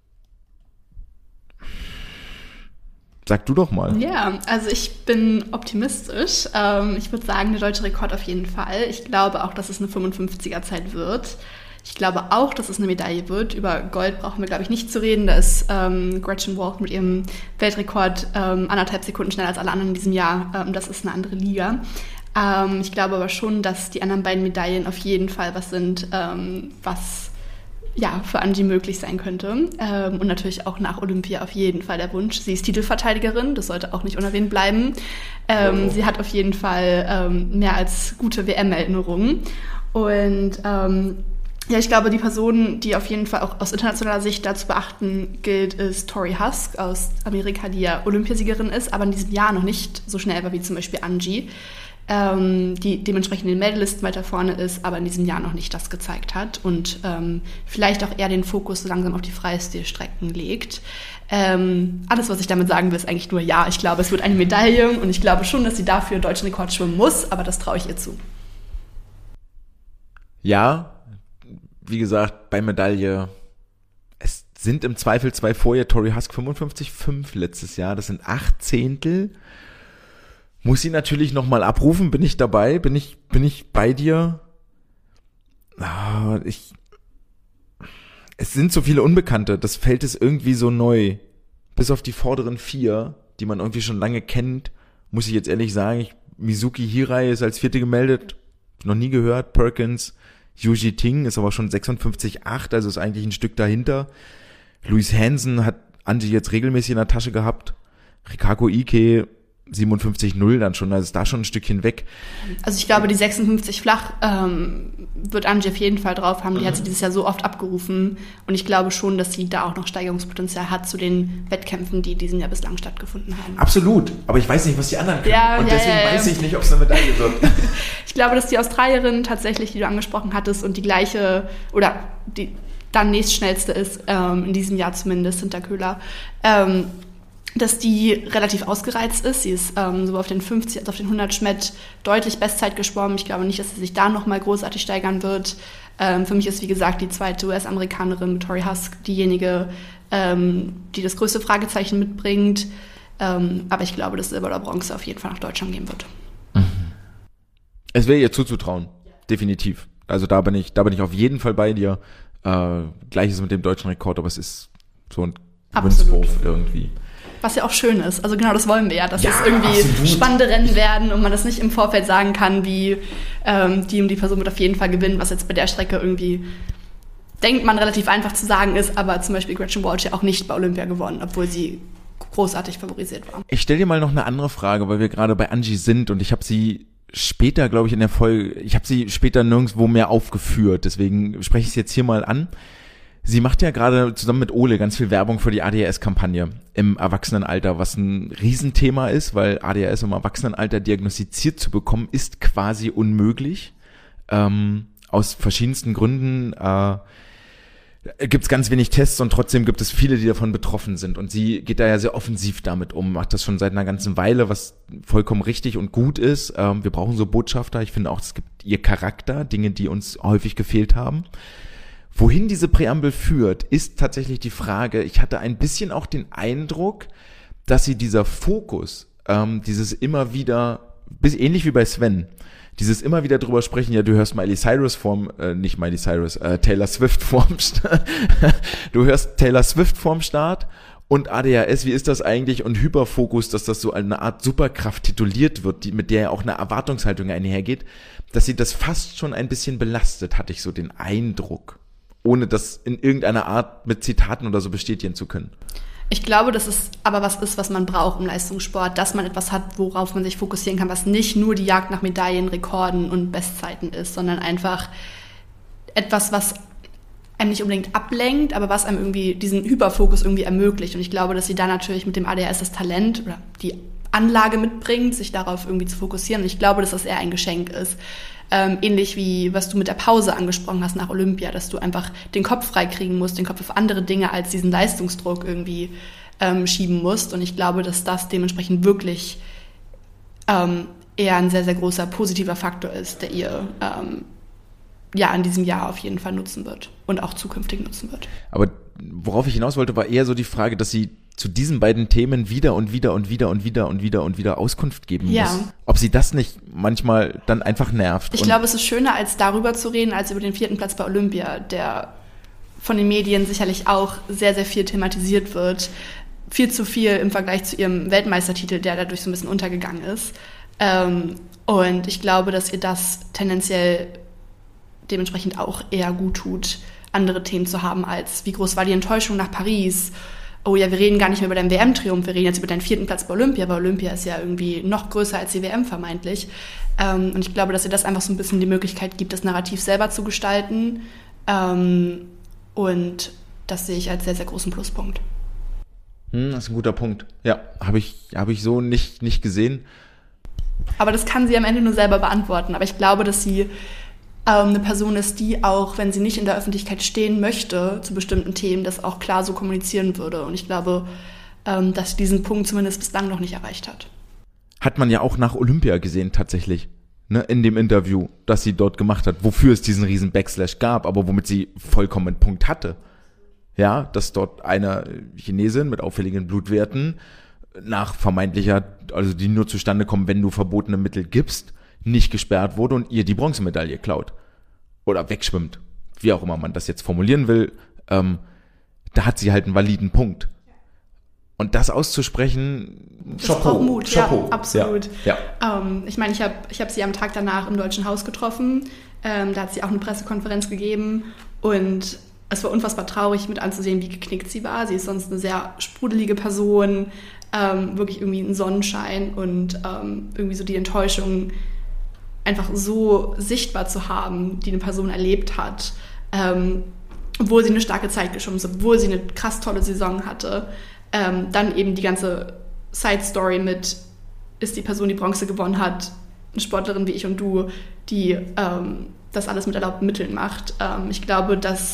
Sag du doch mal. Ja, also ich bin optimistisch. Ähm, ich würde sagen, der deutsche Rekord auf jeden Fall. Ich glaube auch, dass es eine fünfundfünfziger-Zeit wird. Ich glaube auch, dass es eine Medaille wird. Über Gold brauchen wir, glaube ich, nicht zu reden. Da ist ähm, Gretchen Walk mit ihrem Weltrekord ähm, anderthalb Sekunden schneller als alle anderen in diesem Jahr. Ähm, das ist eine andere Liga. Ähm, ich glaube aber schon, dass die anderen beiden Medaillen auf jeden Fall was sind, ähm, was ja für Angie möglich sein könnte. Ähm, und natürlich auch nach Olympia auf jeden Fall der Wunsch. Sie ist Titelverteidigerin, das sollte auch nicht unerwähnt bleiben. Ähm, oh. Sie hat auf jeden Fall ähm, mehr als gute W M-Erinnerungen. Und ähm, ja, ich glaube, die Person, die auf jeden Fall auch aus internationaler Sicht da zu beachten gilt, ist Tori Husk aus Amerika, die ja Olympiasiegerin ist, aber in diesem Jahr noch nicht so schnell war wie zum Beispiel Angie. Ähm, die dementsprechend in den Medalisten weiter vorne ist, aber in diesem Jahr noch nicht das gezeigt hat und ähm, vielleicht auch eher den Fokus so langsam auf die Freistilstrecken legt. Ähm, alles, was ich damit sagen will, ist eigentlich nur ja, ich glaube, es wird eine Medaille und ich glaube schon, dass sie dafür deutschen Rekord schwimmen muss, aber das traue ich ihr zu. Ja, wie gesagt, bei Medaille, es sind im Zweifel zwei vor ihr, Tori Husk fünfundfünfzig Komma fünf letztes Jahr, das sind acht Zehntel. Muss sie natürlich nochmal abrufen, bin ich dabei, bin ich, bin ich bei dir. Ah, ich, es sind so viele Unbekannte, das Feld ist irgendwie so neu. Bis auf die vorderen vier, die man irgendwie schon lange kennt, muss ich jetzt ehrlich sagen, ich, Mizuki Hirai ist als Vierte gemeldet, noch nie gehört, Perkins, Yuji Ting ist aber schon sechsundfünfzig Komma acht, also ist eigentlich ein Stück dahinter. Louise Hansen hat Angie jetzt regelmäßig in der Tasche gehabt, Rikako Ike siebenundfünfzig null dann schon, also ist da schon ein Stückchen weg. Also ich glaube, die sechsundfünfzig flach ähm, wird Angie auf jeden Fall drauf haben. Die mhm. hat sie dieses Jahr so oft abgerufen und ich glaube schon, dass sie da auch noch Steigerungspotenzial hat zu den Wettkämpfen, die diesen Jahr bislang stattgefunden haben. Absolut, aber ich weiß nicht, was die anderen können ja, und ja, deswegen ja, ja. weiß ich nicht, ob es eine Medaille wird. Ich glaube, dass die Australierin tatsächlich, die du angesprochen hattest und die gleiche oder die dann nächstschnellste ist, ähm, in diesem Jahr zumindest, Sinta Köhler, ähm, dass die relativ ausgereizt ist. Sie ist ähm, sowohl auf den fünfzig als auch auf den hundert Schmett deutlich Bestzeit geschwommen. Ich glaube nicht, dass sie sich da nochmal großartig steigern wird. Ähm, für mich ist, wie gesagt, die zweite U S-Amerikanerin Tori Husk diejenige, ähm, die das größte Fragezeichen mitbringt. Ähm, aber ich glaube, dass Silber oder Bronze auf jeden Fall nach Deutschland gehen wird. Es wäre ihr zuzutrauen, definitiv. Also da bin ich, da bin ich auf jeden Fall bei dir. Äh, Gleiches mit dem deutschen Rekord, aber es ist so ein Münzwurf irgendwie. Was ja auch schön ist. Also genau das wollen wir ja, dass ja, es irgendwie absolut. spannende Rennen werden und man das nicht im Vorfeld sagen kann, wie ähm, die und die Person wird auf jeden Fall gewinnen, was jetzt bei der Strecke irgendwie, denkt man, relativ einfach zu sagen ist, aber zum Beispiel Gretchen Walsh ja auch nicht bei Olympia gewonnen, obwohl sie großartig favorisiert war. Ich stelle dir mal noch eine andere Frage, weil wir gerade bei Angie sind und ich habe sie später, glaube ich, in der Folge, ich habe sie später nirgendwo mehr aufgeführt, deswegen spreche ich es jetzt hier mal an. Sie macht ja gerade zusammen mit Ole ganz viel Werbung für die A D H S-Kampagne im Erwachsenenalter, was ein Riesenthema ist, weil A D H S im Erwachsenenalter diagnostiziert zu bekommen, ist quasi unmöglich. Ähm, aus verschiedensten Gründen äh, gibt es ganz wenig Tests und trotzdem gibt es viele, die davon betroffen sind. Und sie geht da ja sehr offensiv damit um, macht das schon seit einer ganzen Weile, was vollkommen richtig und gut ist. Ähm, wir brauchen so Botschafter. Ich finde auch, es gibt ihr Charakter, Dinge, die uns häufig gefehlt haben. Wohin diese Präambel führt, ist tatsächlich die Frage, ich hatte ein bisschen auch den Eindruck, dass sie dieser Fokus, ähm, dieses immer wieder, bis ähnlich wie bei Sven, dieses immer wieder drüber sprechen, ja, du hörst Miley Cyrus vorm, äh, nicht Miley Cyrus, äh, Taylor Swift vorm Start, du hörst Taylor Swift vorm Start und A D H S, wie ist das eigentlich und Hyperfokus, dass das so eine Art Superkraft tituliert wird, die, mit der ja auch eine Erwartungshaltung einhergeht, dass sie das fast schon ein bisschen belastet, hatte ich so den Eindruck. Ohne das in irgendeiner Art mit Zitaten oder so bestätigen zu können. Ich glaube, dass es aber was ist, was man braucht im Leistungssport, dass man etwas hat, worauf man sich fokussieren kann, was nicht nur die Jagd nach Medaillen, Rekorden und Bestzeiten ist, sondern einfach etwas, was einem nicht unbedingt ablenkt, aber was einem irgendwie diesen Hyperfokus irgendwie ermöglicht. Und ich glaube, dass sie da natürlich mit dem A D H S das Talent oder die Anlage mitbringt, sich darauf irgendwie zu fokussieren. Und ich glaube, dass das eher ein Geschenk ist. Ähm, ähnlich wie, was du mit der Pause angesprochen hast nach Olympia, dass du einfach den Kopf freikriegen musst, den Kopf auf andere Dinge als diesen Leistungsdruck irgendwie ähm, schieben musst. Und ich glaube, dass das dementsprechend wirklich ähm, eher ein sehr, sehr großer positiver Faktor ist, der ihr ähm, ja in diesem Jahr auf jeden Fall nutzen wird und auch zukünftig nutzen wird. Aber worauf ich hinaus wollte, war eher so die Frage, dass sie zu diesen beiden Themen wieder und wieder und wieder und wieder und wieder und wieder Auskunft geben ja. muss. Ob sie das nicht manchmal dann einfach nervt. Ich glaube, es ist schöner, als darüber zu reden, als über den vierten Platz bei Olympia, der von den Medien sicherlich auch sehr, sehr viel thematisiert wird. Viel zu viel im Vergleich zu ihrem Weltmeistertitel, der dadurch so ein bisschen untergegangen ist. Und ich glaube, dass ihr das tendenziell dementsprechend auch eher gut tut, andere Themen zu haben, als wie groß war die Enttäuschung nach Paris. Oh ja, wir reden gar nicht mehr über deinen W M-Triumph, wir reden jetzt über deinen vierten Platz bei Olympia, weil Olympia ist ja irgendwie noch größer als die W M vermeintlich. Ähm, und ich glaube, dass ihr das einfach so ein bisschen die Möglichkeit gibt, das Narrativ selber zu gestalten. Ähm, und das sehe ich als sehr, sehr großen Pluspunkt. Hm, das ist ein guter Punkt. Ja, habe ich, hab ich so nicht, nicht gesehen. Aber das kann sie am Ende nur selber beantworten. Aber ich glaube, dass sie eine Person ist, die auch, wenn sie nicht in der Öffentlichkeit stehen möchte, zu bestimmten Themen, das auch klar so kommunizieren würde. Und ich glaube, dass sie diesen Punkt zumindest bislang noch nicht erreicht hat. Hat man ja auch nach Olympia gesehen, tatsächlich, ne, in dem Interview, das sie dort gemacht hat, wofür es diesen riesen Backslash gab, aber womit sie vollkommen einen Punkt hatte. Ja, dass dort eine Chinesin mit auffälligen Blutwerten nach vermeintlicher, also die nur zustande kommen, wenn du verbotene Mittel gibst, nicht gesperrt wurde und ihr die Bronzemedaille klaut oder wegschwimmt, wie auch immer man das jetzt formulieren will, ähm, da hat sie halt einen validen Punkt. Und das auszusprechen, das Chapeau, braucht Mut, Chapeau. Ja, absolut. Ja, ja. Ähm, ich meine, ich habe ich hab sie am Tag danach im Deutschen Haus getroffen, ähm, da hat sie auch eine Pressekonferenz gegeben und es war unfassbar traurig mit anzusehen, wie geknickt sie war. Sie ist sonst eine sehr sprudelige Person, ähm, wirklich irgendwie ein Sonnenschein und ähm, irgendwie so die Enttäuschung einfach so sichtbar zu haben, die eine Person erlebt hat, ähm, obwohl sie eine starke Zeit geschwommen ist, obwohl sie eine krass tolle Saison hatte. Ähm, dann eben die ganze Side-Story mit, ist die Person, die Bronze gewonnen hat, eine Sportlerin wie ich und du, die ähm, das alles mit erlaubten Mitteln macht. Ähm, ich glaube, dass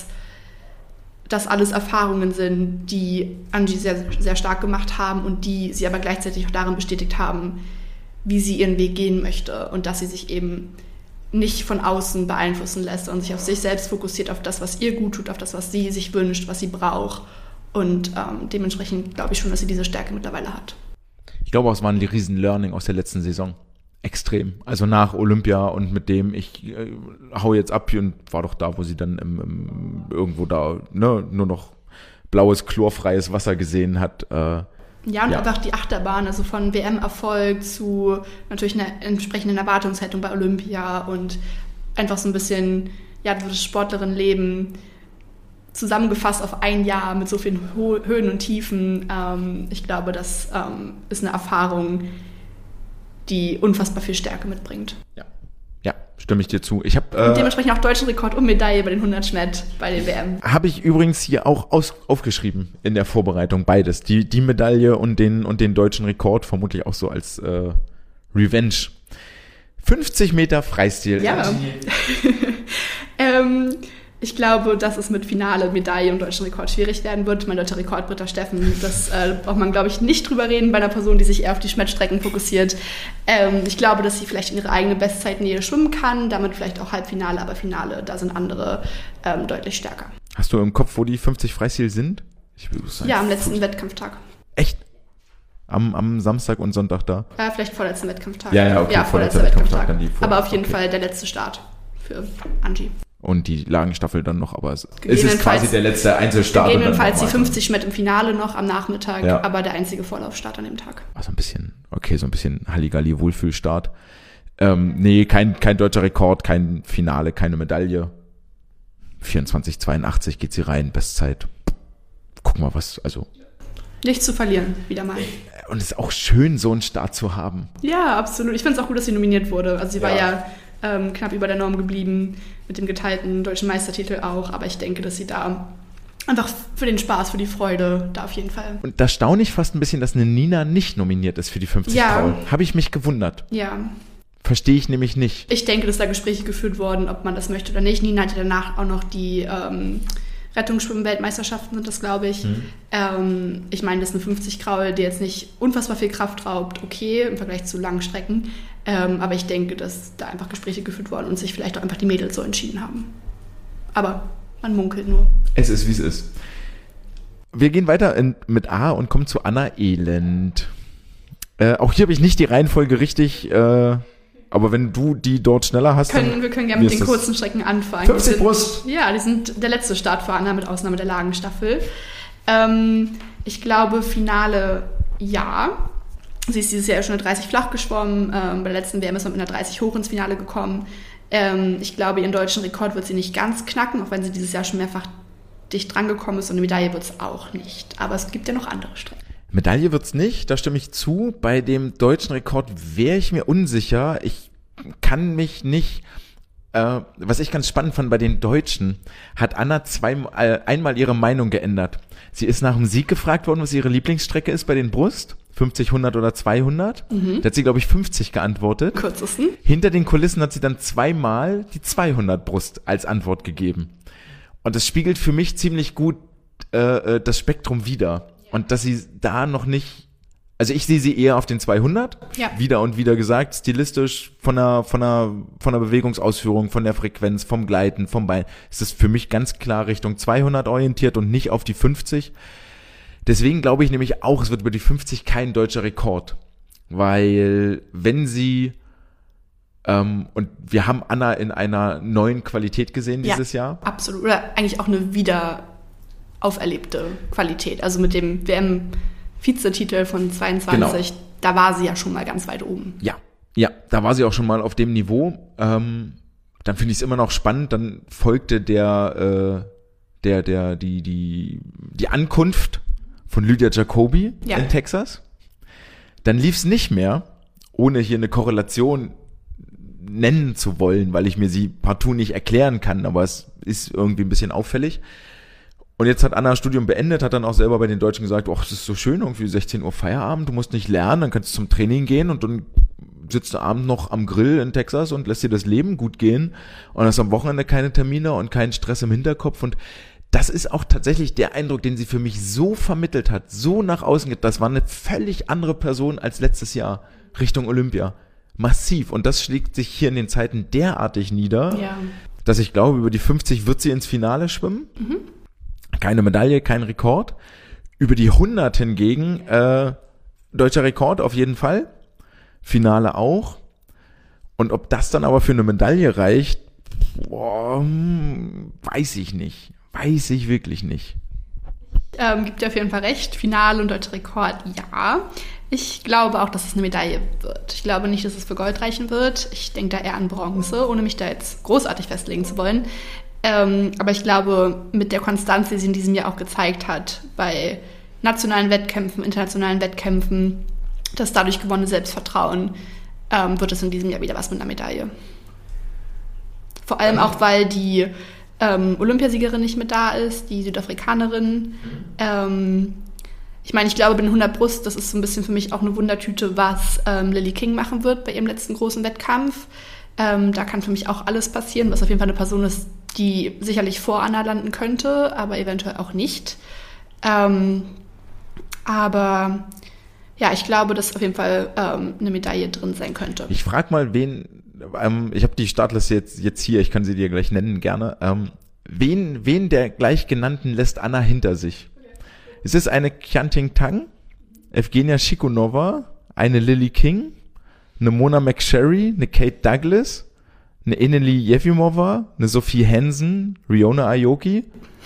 das alles Erfahrungen sind, die Angie sehr, sehr stark gemacht haben und die sie aber gleichzeitig auch darin bestätigt haben, wie sie ihren Weg gehen möchte und dass sie sich eben nicht von außen beeinflussen lässt und sich auf sich selbst fokussiert, auf das, was ihr gut tut, auf das, was sie sich wünscht, was sie braucht. Und ähm, dementsprechend glaube ich schon, dass sie diese Stärke mittlerweile hat. Ich glaube auch, es war ein riesen Learning aus der letzten Saison. Extrem. Also nach Olympia und mit dem, ich äh, hau jetzt ab und war doch da, wo sie dann im, im, irgendwo da ne, nur noch blaues, chlorfreies Wasser gesehen hat. Äh, Ja, und ja. einfach die Achterbahn, also von W M-Erfolg zu natürlich einer entsprechenden Erwartungshaltung bei Olympia und einfach so ein bisschen, ja, das Sportlerinnenleben zusammengefasst auf ein Jahr mit so vielen Ho- Höhen und Tiefen. Ähm, ich glaube, das ähm, ist eine Erfahrung, die unfassbar viel Stärke mitbringt. Ja, ja, stimme ich dir zu. Ich habe äh, und dementsprechend auch deutschen Rekord und Medaille bei den hundert Schmett bei den W M. Habe ich übrigens hier auch aus, aufgeschrieben in der Vorbereitung, beides. Die, die Medaille und den, und den deutschen Rekord, vermutlich auch so als äh, Revenge. fünfzig Meter Freistil. Ja. ähm, ich glaube, dass es mit Finale, Medaille und deutschen Rekord schwierig werden wird. Mein deutscher Rekord, Britta Steffen, das äh, braucht man, glaube ich, nicht drüber reden bei einer Person, die sich eher auf die Schmettstrecken fokussiert. Ähm, ich glaube, dass sie vielleicht in ihre eigene Bestzeitnähe schwimmen kann, damit vielleicht auch Halbfinale, aber Finale, da sind andere ähm, deutlich stärker. Hast du im Kopf, wo die fünfzig Freistil sind? Ich will sagen, ja, am letzten fünfzig Wettkampftag. Echt? Am, am Samstag und Sonntag da? Äh, vielleicht vorletzten Wettkampftag. Ja, ja, okay, ja vorletzter Wettkampftag. Wettkampftag. Dann die vor- aber auf jeden okay. Fall der letzte Start für Angie. Und die Lagenstaffel dann noch, aber es, es ist quasi der letzte Einzelstart. Gegebenenfalls die fünfzig Schmett im Finale noch am Nachmittag, ja. aber der einzige Vorlaufstart an dem Tag. Also ein bisschen, okay, so ein bisschen Halligalli, Wohlfühlstart. Ähm, nee, kein, kein deutscher Rekord, kein Finale, keine Medaille. vierundzwanzig zweiundachtzig geht sie rein, Bestzeit. Guck mal, was, also Nichts zu verlieren, wieder mal. Und es ist auch schön, so einen Start zu haben. Ja, absolut. Ich finde es auch gut, dass sie nominiert wurde. Also sie war Ja. ja ähm, knapp über der Norm geblieben, mit dem geteilten deutschen Meistertitel auch. Aber ich denke, dass sie da einfach für den Spaß, für die Freude, da auf jeden Fall. Und da staune ich fast ein bisschen, dass eine Nina nicht nominiert ist für die fünfzig Ja. Kraul. Habe ich mich gewundert. Ja, Verstehe ich nämlich nicht. ich denke, dass da Gespräche geführt wurden, ob man das möchte oder nicht. Nina hatte danach auch noch die ähm, Rettungsschwimmen-Weltmeisterschaften, sind das, glaube ich. Mhm. Ähm, ich meine, das ist eine fünfzig Kraul, die jetzt nicht unfassbar viel Kraft raubt, okay, im Vergleich zu langen Strecken. Ähm, aber ich denke, dass da einfach Gespräche geführt wurden und sich vielleicht auch einfach die Mädels so entschieden haben. Aber man munkelt nur. Es ist, wie es ist. Wir gehen weiter in, mit A und kommen zu Anna Elend. Äh, auch hier habe ich nicht die Reihenfolge richtig, äh, aber wenn du die dort schneller hast, Können, dann wir können gerne mit wie den ist das? kurzen Strecken anfangen. fünfzig Die sind- Brust. Ja, die sind der letzte Start für Anna, mit Ausnahme der Lagenstaffel. Ähm, ich glaube, Finale ja. Sie ist dieses Jahr schon eine dreißig flach geschwommen. Ähm, bei der letzten W M ist man mit einer dreißig hoch ins Finale gekommen. Ähm, ich glaube, ihren deutschen Rekord wird sie nicht ganz knacken, auch wenn sie dieses Jahr schon mehrfach dicht dran gekommen ist. Und eine Medaille wird es auch nicht. Aber es gibt ja noch andere Strecken. Medaille wird's nicht, da stimme ich zu. Bei dem deutschen Rekord wäre ich mir unsicher. Ich kann mich nicht, äh, was ich ganz spannend fand bei den Deutschen, hat Anna zweimal, einmal ihre Meinung geändert. Sie ist nach dem Sieg gefragt worden, was ihre Lieblingsstrecke ist bei den Brust. fünfzig, hundert oder zweihundert. Mhm. Da hat sie, glaube ich, fünfzig geantwortet. Kürzesten. Hinter den Kulissen hat sie dann zweimal die zweihundert Brust als Antwort gegeben. Und das spiegelt für mich ziemlich gut äh, das Spektrum wider. Und dass sie da noch nicht, also ich sehe sie eher auf den zweihundert, Ja. wieder und wieder gesagt, stilistisch von der, von der, von der Bewegungsausführung, von der Frequenz, vom Gleiten, vom Bein. Es ist für mich ganz klar Richtung zweihundert orientiert und nicht auf die fünfzig. Deswegen glaube ich nämlich auch, es wird über die fünfzig kein deutscher Rekord. Weil wenn sie, ähm, und wir haben Anna in einer neuen Qualität gesehen dieses ja, Jahr. Absolut. Oder eigentlich auch eine wieder auferlebte Qualität. Also mit dem W M-Vizetitel von zweiundzwanzig, Genau. da war sie ja schon mal ganz weit oben. Ja, ja, da war sie auch schon mal auf dem Niveau. Ähm, dann finde ich es immer noch spannend. Dann folgte der, äh, der, der, die, die, die Ankunft von Lydia Jacobi Ja. in Texas. Dann lief es nicht mehr, ohne hier eine Korrelation nennen zu wollen, weil ich mir sie partout nicht erklären kann, aber es ist irgendwie ein bisschen auffällig. Und jetzt hat Anna das Studium beendet, hat dann auch selber bei den Deutschen gesagt, ach, das ist so schön, irgendwie sechzehn Uhr Feierabend, du musst nicht lernen, dann kannst du zum Training gehen und dann sitzt du abends noch am Grill in Texas und lässt dir das Leben gut gehen und hast am Wochenende keine Termine und keinen Stress im Hinterkopf. Und das ist auch tatsächlich der Eindruck, den sie für mich so vermittelt hat, so nach außen geht. Das war eine völlig andere Person als letztes Jahr Richtung Olympia. Massiv. Und das schlägt sich hier in den Zeiten derartig nieder, Ja. dass ich glaube, über die fünfzig wird sie ins Finale schwimmen. Mhm. Keine Medaille, kein Rekord. Über die hundert hingegen, äh, deutscher Rekord auf jeden Fall. Finale auch. Und ob das dann aber für eine Medaille reicht, boah, hm, weiß ich nicht. Weiß ich wirklich nicht. Ähm, gibt dir auf jeden Fall recht. Finale und deutscher Rekord, ja. Ich glaube auch, dass es eine Medaille wird. Ich glaube nicht, dass es für Gold reichen wird. Ich denke da eher an Bronze, ohne mich da jetzt großartig festlegen zu wollen. Ähm, aber ich glaube, mit der Konstanz, die sie in diesem Jahr auch gezeigt hat, bei nationalen Wettkämpfen, internationalen Wettkämpfen, das dadurch gewonnene Selbstvertrauen, ähm, wird es in diesem Jahr wieder was mit einer Medaille. Vor allem auch, weil die ähm, Olympiasiegerin nicht mit da ist, die Südafrikanerin. Ähm, ich meine, ich glaube, bei den hundert Brust, das ist so ein bisschen für mich auch eine Wundertüte, was ähm, Lily King machen wird bei ihrem letzten großen Wettkampf. Ähm, da kann für mich auch alles passieren, was auf jeden Fall eine Person ist, die sicherlich vor Anna landen könnte, aber eventuell auch nicht. Ähm, aber ja, ich glaube, dass auf jeden Fall ähm, eine Medaille drin sein könnte. Ich frage mal, wen, ähm, ich habe die Startliste jetzt, jetzt hier, ich kann sie dir gleich nennen, gerne. Ähm, wen, wen der gleich genannten lässt Anna hinter sich? Ist es eine Qianting Tang, Evgenia Shikunova, eine Lily King, eine Mona McSherry, eine Kate Douglas, eine Eneli Jefimova, eine Sophie Hansen, Riona Aoki?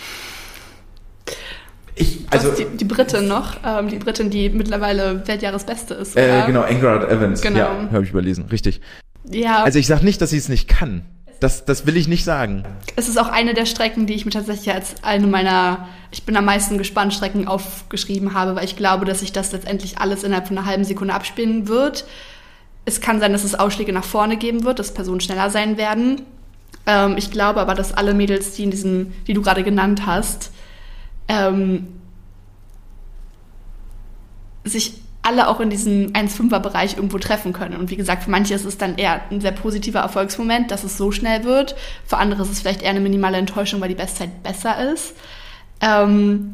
Ich, also, die, die Britin noch, ähm, die Britin, die mittlerweile Weltjahresbeste ist. äh, oder? genau, Ingrid Evans, Genau. ja, habe ich überlesen, richtig. Ja, Also ich sage nicht, dass sie es nicht kann. Das, das will ich nicht sagen. Es ist auch eine der Strecken, die ich mir tatsächlich als eine meiner, ich bin am meisten gespannt, Strecken aufgeschrieben habe, weil ich glaube, dass sich das letztendlich alles innerhalb von einer halben Sekunde abspielen wird. Es kann sein, dass es Ausschläge nach vorne geben wird, dass Personen schneller sein werden. Ähm, ich glaube aber, dass alle Mädels, die in diesem, die du gerade genannt hast, ähm, sich alle auch in diesem eins Komma fünfer-Bereich irgendwo treffen können. Und wie gesagt, für manche ist es dann eher ein sehr positiver Erfolgsmoment, dass es so schnell wird. Für andere ist es vielleicht eher eine minimale Enttäuschung, weil die Bestzeit besser ist. Ähm,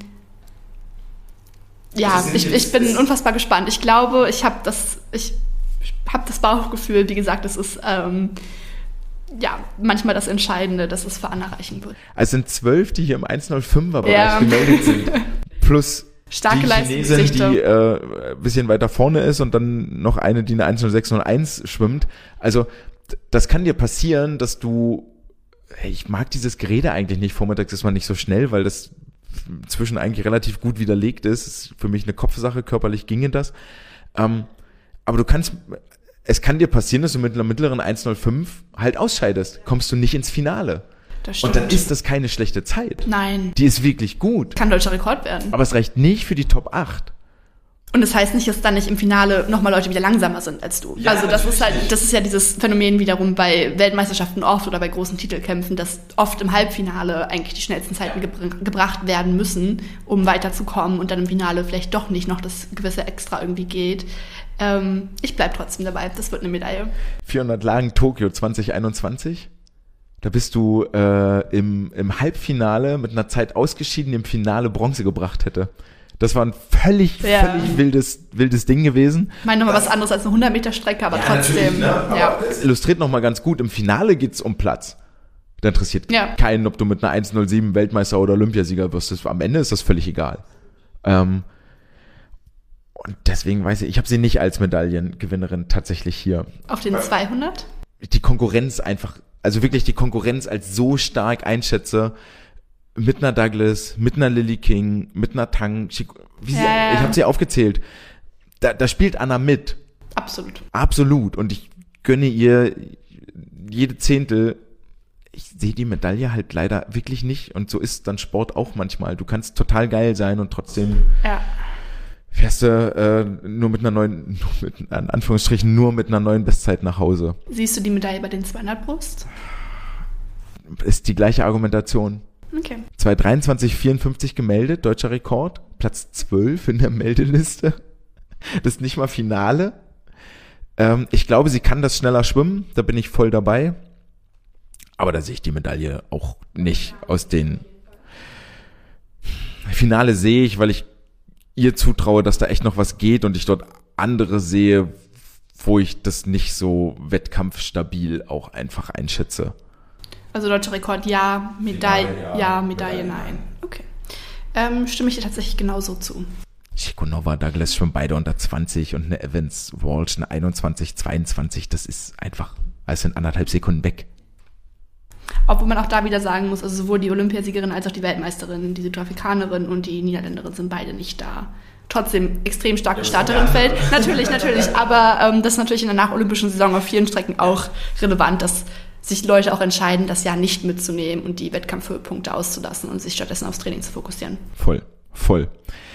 ja, ich, ich bin unfassbar gespannt. Ich glaube, ich habe das, ich habe das Bauchgefühl, wie gesagt, es ist ähm, ja manchmal das Entscheidende, dass es für Anna reichen wird. Also sind zwölf, die hier im eins Komma null fünfer-Bereich ja. gemeldet sind. Plus starke die Chinesin, Leistungsdichte, die äh, ein bisschen weiter vorne ist und dann noch eine, die eine eins Komma null sechs null eins schwimmt. Also das kann dir passieren, dass du, hey, ich mag dieses Gerede eigentlich nicht, vormittags ist man nicht so schnell, weil das inzwischen eigentlich relativ gut widerlegt ist. Das ist für mich eine Kopfsache, körperlich ginge das. Ähm, aber du kannst, es kann dir passieren, dass du mit einer mittleren eins Komma null fünf halt ausscheidest. Kommst du nicht ins Finale. Das stimmt. Und dann ist das keine schlechte Zeit. Nein. Die ist wirklich gut. Kann deutscher Rekord werden. Aber es reicht nicht für die Top acht. Und das heißt nicht, dass dann nicht im Finale nochmal Leute wieder langsamer sind als du. Ja, also das ist halt, das ist ja dieses Phänomen wiederum bei Weltmeisterschaften oft oder bei großen Titelkämpfen, dass oft im Halbfinale eigentlich die schnellsten Zeiten gebr- gebracht werden müssen, um weiterzukommen und dann im Finale vielleicht doch nicht noch das gewisse Extra irgendwie geht. Ähm, ich bleib trotzdem dabei. Das wird eine Medaille. vierhundert Lagen Tokio zwanzig einundzwanzig. Da bist du äh, im, im Halbfinale mit einer Zeit ausgeschieden, die im Finale Bronze gebracht hätte. Das war ein völlig, ja. völlig wildes, wildes Ding gewesen. Ich meine nochmal was anderes als eine hundert Meter Strecke, aber ja, trotzdem. Ne? Aber ja. es illustriert nochmal ganz gut, im Finale geht's um Platz. Da interessiert ja. keinen, ob du mit einer eins Komma null sieben Weltmeister oder Olympiasieger wirst. Das, am Ende ist das völlig egal. Ähm, und deswegen weiß ich, ich habe sie nicht als Medaillengewinnerin tatsächlich hier. Auf den zweihundert? Die Konkurrenz einfach, also wirklich die Konkurrenz als so stark einschätze, mit einer Douglas, mit einer Lily King, mit einer Tang, wie sie, ja. ich habe sie aufgezählt. Da, da spielt Anna mit. Absolut. Absolut. Und ich gönne ihr jede Zehntel. Ich sehe die Medaille halt leider wirklich nicht. Und so ist dann Sport auch manchmal. Du kannst total geil sein und trotzdem ja. fährst du äh, nur mit einer neuen, nur mit, in Anführungsstrichen, nur mit einer neuen Bestzeit nach Hause. Siehst du die Medaille bei den zweihundert Brust? Ist die gleiche Argumentation. Okay. zwei dreiundzwanzig vierundfünfzig gemeldet, deutscher Rekord, Platz zwölf in der Meldeliste. Das ist nicht mal Finale. Ähm, ich glaube, sie kann das schneller schwimmen, da bin ich voll dabei. Aber da sehe ich die Medaille auch nicht aus den Finale sehe ich, weil ich ihr zutraue, dass da echt noch was geht und ich dort andere sehe, wo ich das nicht so wettkampfstabil auch einfach einschätze. Also deutscher Rekord ja, Medaille Finale, ja, ja, Medaille nein. Okay. Ähm, stimme ich dir tatsächlich genauso zu. Shikonova, Douglas schon beide unter zwanzig und eine Evans Walsh eine einundzwanzig, zweiundzwanzig, das ist einfach, also sind anderthalb Sekunden weg. Obwohl man auch da wieder sagen muss, also sowohl die Olympiasiegerin als auch die Weltmeisterin, die Südafrikanerin und die Niederländerin sind beide nicht da. Trotzdem extrem starke Starterin fällt. Natürlich, natürlich, aber ähm, das ist natürlich in der nacholympischen Saison auf vielen Strecken auch relevant, dass sich Leute auch entscheiden, das Jahr nicht mitzunehmen und die Wettkampfhöhepunkte auszulassen und sich stattdessen aufs Training zu fokussieren. Voll, voll.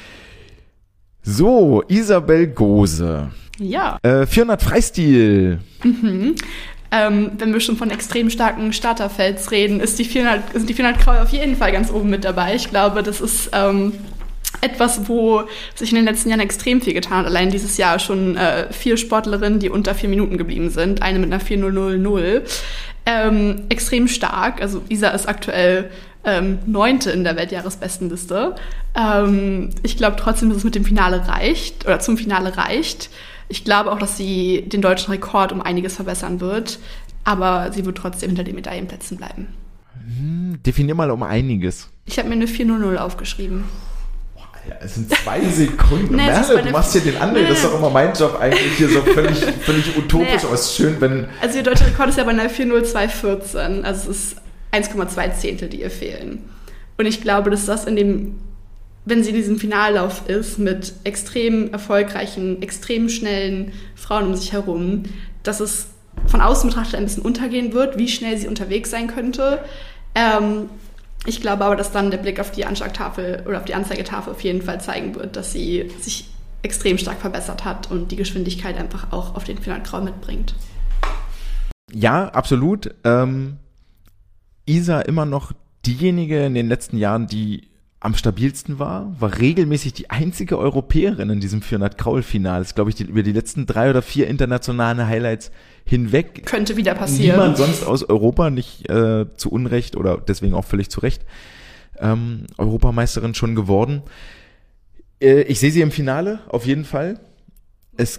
So, Isabel Gose. Ja. Äh, vierhundert Freistil. Mhm. Ähm, wenn wir schon von extrem starken Starterfelds reden, ist die vierhundert, sind die vierhundert Kraul auf jeden Fall ganz oben mit dabei. Ich glaube, das ist ähm, etwas, wo sich in den letzten Jahren extrem viel getan hat. Allein dieses Jahr schon äh, vier Sportlerinnen, die unter vier Minuten geblieben sind. Eine mit einer vier null null null. Ähm, extrem stark. Also Isa ist aktuell ähm, Neunte in der Weltjahresbestenliste. Ähm, ich glaube trotzdem, dass es mit dem Finale reicht oder zum Finale reicht. Ich glaube auch, dass sie den deutschen Rekord um einiges verbessern wird, aber sie wird trotzdem hinter den Medaillenplätzen bleiben. Hm, definier mal um einiges. Ich habe mir eine vier null null aufgeschrieben. Boah, Alter, es sind zwei Sekunden. Nee, Merle, du machst hier den anderen, nee, das ist doch immer mein Job eigentlich hier so völlig, völlig utopisch, nee. Aber es ist schön, wenn... Also ihr deutscher Rekord ist ja bei einer vier null zwei vierzehn, also es ist eins Komma zwei Zehntel, die ihr fehlen. Und ich glaube, dass das in dem... wenn sie in diesem Finallauf ist, mit extrem erfolgreichen, extrem schnellen Frauen um sich herum, dass es von außen betrachtet ein bisschen untergehen wird, wie schnell sie unterwegs sein könnte. Ähm, ich glaube aber, dass dann der Blick auf die Anschlagtafel oder auf die Anzeigetafel auf jeden Fall zeigen wird, dass sie sich extrem stark verbessert hat und die Geschwindigkeit einfach auch auf den vierhundert Kraul mitbringt. Ja, absolut. Ähm, Isa immer noch diejenige in den letzten Jahren, die am stabilsten war, war regelmäßig die einzige Europäerin in diesem vierhundert Kraul-Finale. Das ist, glaube ich, die, über die letzten drei oder vier internationalen Highlights hinweg. Könnte wieder passieren. Niemand sonst aus Europa, nicht äh, zu Unrecht oder deswegen auch völlig zu Recht, ähm, Europameisterin schon geworden. Äh, ich sehe sie im Finale, auf jeden Fall. Es,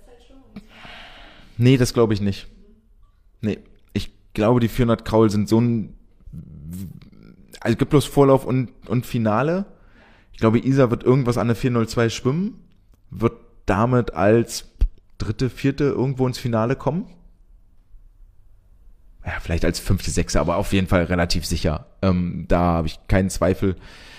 nee, das glaube ich nicht. Nee, ich glaube, die vierhundert Kraul sind so ein, also es gibt bloß Vorlauf und, und Finale. Ich glaube, Isa wird irgendwas an der vier null zwei schwimmen, wird damit als dritte, vierte irgendwo ins Finale kommen. Ja, vielleicht als fünfte, sechste, aber auf jeden Fall relativ sicher. Ähm, da habe ich keinen Zweifel.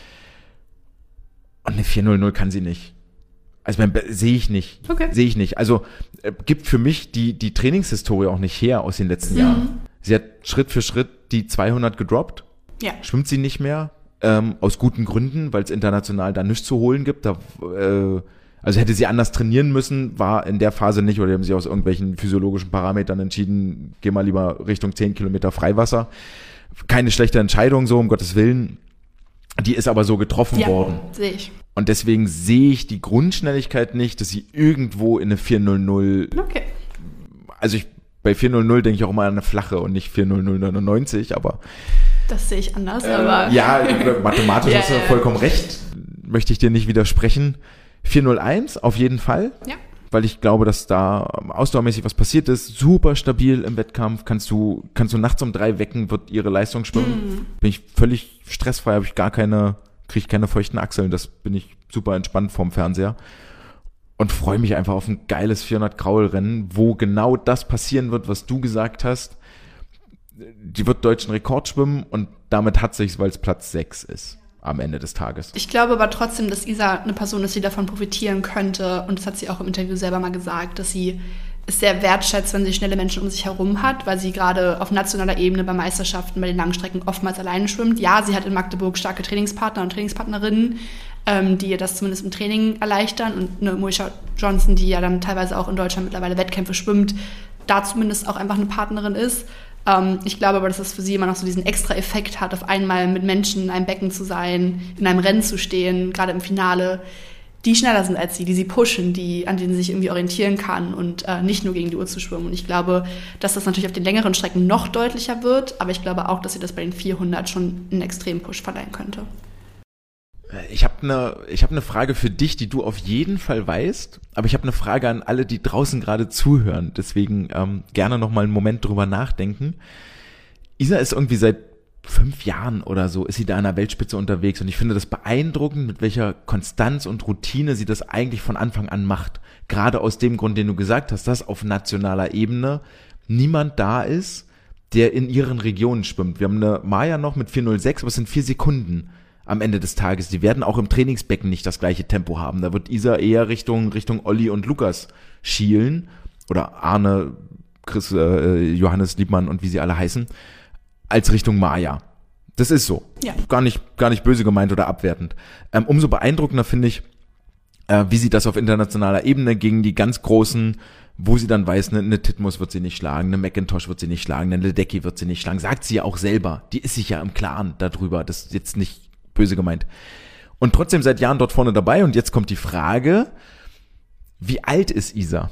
Und eine vier null null kann sie nicht. Also sehe ich nicht. Okay. Sehe ich nicht. Also äh, gibt für mich die, die Trainingshistorie auch nicht her aus den letzten mhm. Jahren. Sie hat Schritt für Schritt die zweihundert gedroppt. Ja. Schwimmt sie nicht mehr, ähm, aus guten Gründen, weil es international da nichts zu holen gibt. Da, äh, also hätte sie anders trainieren müssen, war in der Phase nicht, oder haben sie aus irgendwelchen physiologischen Parametern entschieden, geh mal lieber Richtung zehn Kilometer Freiwasser. Keine schlechte Entscheidung, so um Gottes Willen. Die ist aber so getroffen ja, worden. Sehe ich. Und deswegen sehe ich die Grundschnelligkeit nicht, dass sie irgendwo in eine vier null null. Okay. Also ich, bei vier null null denke ich auch immer an eine flache und nicht vier null null neunundneunzig, aber das sehe ich anders, äh, aber. Ja, mathematisch ja, hast du ja, vollkommen recht. Möchte ich dir nicht widersprechen. vier null eins auf jeden Fall. Ja. Weil ich glaube, dass da ausdauermäßig was passiert ist. Super stabil im Wettkampf. Kannst du, kannst du nachts um drei wecken, wird ihre Leistung schwimmen. Mm. Bin ich völlig stressfrei, habe ich gar keine, kriege ich keine feuchten Achseln. Das bin ich super entspannt vorm Fernseher. Und freue mich einfach auf ein geiles vierhundert Kraul-Rennen, wo genau das passieren wird, was du gesagt hast. Die wird deutschen Rekord schwimmen und damit hat sich's, weil es Platz sechs ist am Ende des Tages. Ich glaube aber trotzdem, dass Isa eine Person ist, die davon profitieren könnte, und das hat sie auch im Interview selber mal gesagt, dass sie es sehr wertschätzt, wenn sie schnelle Menschen um sich herum hat, weil sie gerade auf nationaler Ebene bei Meisterschaften, bei den Langstrecken oftmals alleine schwimmt. Ja, sie hat in Magdeburg starke Trainingspartner und Trainingspartnerinnen, ähm, die ihr das zumindest im Training erleichtern, und eine Moisha Johnson, die ja dann teilweise auch in Deutschland mittlerweile Wettkämpfe schwimmt, da zumindest auch einfach eine Partnerin ist. Ähm, ich glaube aber, dass es für sie immer noch so diesen extra Effekt hat, auf einmal mit Menschen in einem Becken zu sein, in einem Rennen zu stehen, gerade im Finale, die schneller sind als sie, die sie pushen, die, an denen sie sich irgendwie orientieren kann und äh, nicht nur gegen die Uhr zu schwimmen. Und ich glaube, dass das natürlich auf den längeren Strecken noch deutlicher wird, aber ich glaube auch, dass sie das bei den vierhundert schon einen extremen Push verleihen könnte. Ich habe eine ich habe eine Frage für dich, die du auf jeden Fall weißt, aber ich habe eine Frage an alle, die draußen gerade zuhören. Deswegen ähm, gerne noch mal einen Moment drüber nachdenken. Isa ist irgendwie seit fünf Jahren oder so, ist sie da an der Weltspitze unterwegs, und ich finde das beeindruckend, mit welcher Konstanz und Routine sie das eigentlich von Anfang an macht. Gerade aus dem Grund, den du gesagt hast, dass auf nationaler Ebene niemand da ist, der in ihren Regionen schwimmt. Wir haben eine Maya noch mit vier null sechs, aber es sind vier Sekunden am Ende des Tages. Die werden auch im Trainingsbecken nicht das gleiche Tempo haben. Da wird Isa eher Richtung Richtung Olli und Lukas schielen, oder Arne, Chris, äh, Johannes Liebmann und wie sie alle heißen, als Richtung Maya. Das ist so. Ja. Gar nicht, gar nicht böse gemeint oder abwertend. Ähm, umso beeindruckender finde ich, äh, wie sie das auf internationaler Ebene gegen die ganz Großen, wo sie dann weiß, eine, eine Titmus wird sie nicht schlagen, eine McIntosh wird sie nicht schlagen, eine Ledecky wird sie nicht schlagen. Sagt sie ja auch selber. Die ist sich ja im Klaren darüber. Das ist jetzt nicht böse gemeint. Und trotzdem seit Jahren dort vorne dabei. Und jetzt kommt die Frage, wie alt ist Isa?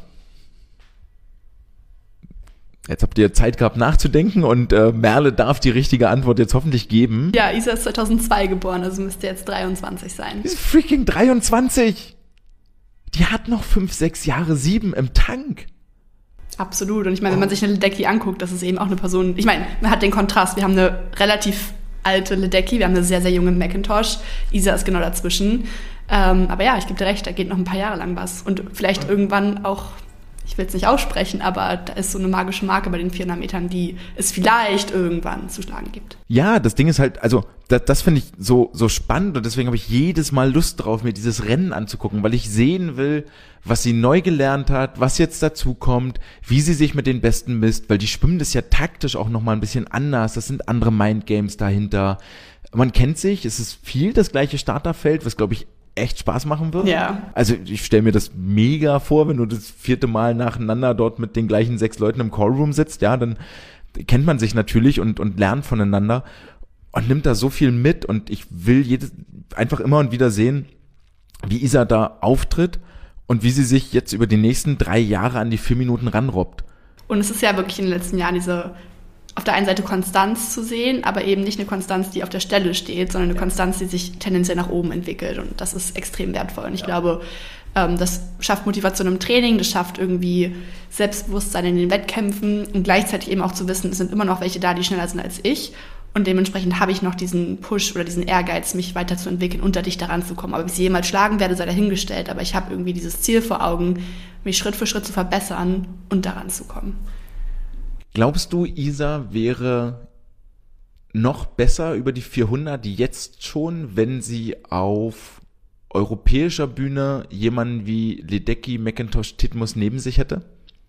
Jetzt habt ihr Zeit gehabt nachzudenken, und äh, Merle darf die richtige Antwort jetzt hoffentlich geben. Ja, Isa ist zweitausendzwei geboren, also müsste jetzt dreiundzwanzig sein. Die ist freaking dreiundzwanzig. Die hat noch fünf, sechs Jahre, sieben im Tank. Absolut. Und ich meine, wenn man sich eine Ledecky anguckt, das ist eben auch eine Person, ich meine, man hat den Kontrast. Wir haben eine relativ alte Ledecky, wir haben eine sehr, sehr junge McIntosh. Isa ist genau dazwischen. Ähm, aber ja, ich gebe dir recht, da geht noch ein paar Jahre lang was. Und vielleicht irgendwann auch ich will es nicht aussprechen, aber da ist so eine magische Marke bei den vierhundert Metern, die es vielleicht irgendwann zu schlagen gibt. Ja, das Ding ist halt, also das, das finde ich so so spannend und deswegen habe ich jedes Mal Lust drauf, mir dieses Rennen anzugucken, weil ich sehen will, was sie neu gelernt hat, was jetzt dazu kommt, wie sie sich mit den Besten misst, weil die schwimmen das ja taktisch auch nochmal ein bisschen anders, das sind andere Mindgames dahinter. Man kennt sich, es ist viel das gleiche Starterfeld, was glaube ich echt Spaß machen wird. Ja. Also ich stelle mir das mega vor, wenn du das vierte Mal nacheinander dort mit den gleichen sechs Leuten im Callroom sitzt, ja, dann kennt man sich natürlich und und lernt voneinander und nimmt da so viel mit und ich will jedes einfach immer und wieder sehen, wie Isa da auftritt und wie sie sich jetzt über die nächsten drei Jahre an die vier Minuten ranrobbt. Und es ist ja wirklich in den letzten Jahren diese auf der einen Seite Konstanz zu sehen, aber eben nicht eine Konstanz, die auf der Stelle steht, sondern eine Konstanz, die sich tendenziell nach oben entwickelt. Und das ist extrem wertvoll. Und ich ja. glaube, ähm, das schafft Motivation im Training, das schafft irgendwie Selbstbewusstsein in den Wettkämpfen und gleichzeitig eben auch zu wissen, es sind immer noch welche da, die schneller sind als ich. Und dementsprechend habe ich noch diesen Push oder diesen Ehrgeiz, mich weiterzuentwickeln und da dichter ranzukommen. Aber ob ich sie jemals schlagen werde, sei dahingestellt. Aber ich habe irgendwie dieses Ziel vor Augen, mich Schritt für Schritt zu verbessern und daran zu kommen. Glaubst du, Isa wäre noch besser über die vierhundert jetzt schon, wenn sie auf europäischer Bühne jemanden wie Ledecky, McIntosh, Titmus neben sich hätte?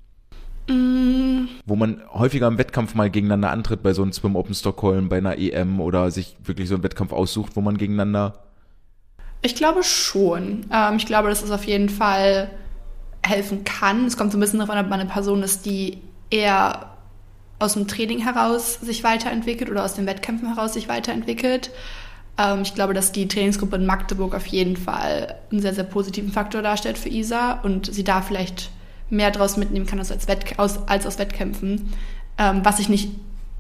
Mm. Wo man häufiger im Wettkampf mal gegeneinander antritt, bei so einem Swim Open Stockholm, bei einer E M oder sich wirklich so einen Wettkampf aussucht, wo man gegeneinander... Ich glaube schon. Ähm, ich glaube, dass es auf jeden Fall helfen kann. Es kommt so ein bisschen darauf an, ob man eine Person ist, die eher aus dem Training heraus sich weiterentwickelt oder aus den Wettkämpfen heraus sich weiterentwickelt. Ähm, ich glaube, dass die Trainingsgruppe in Magdeburg auf jeden Fall einen sehr, sehr positiven Faktor darstellt für Isa und sie da vielleicht mehr draus mitnehmen kann als, als, Wett- aus, als aus Wettkämpfen. Ähm, was ich nicht,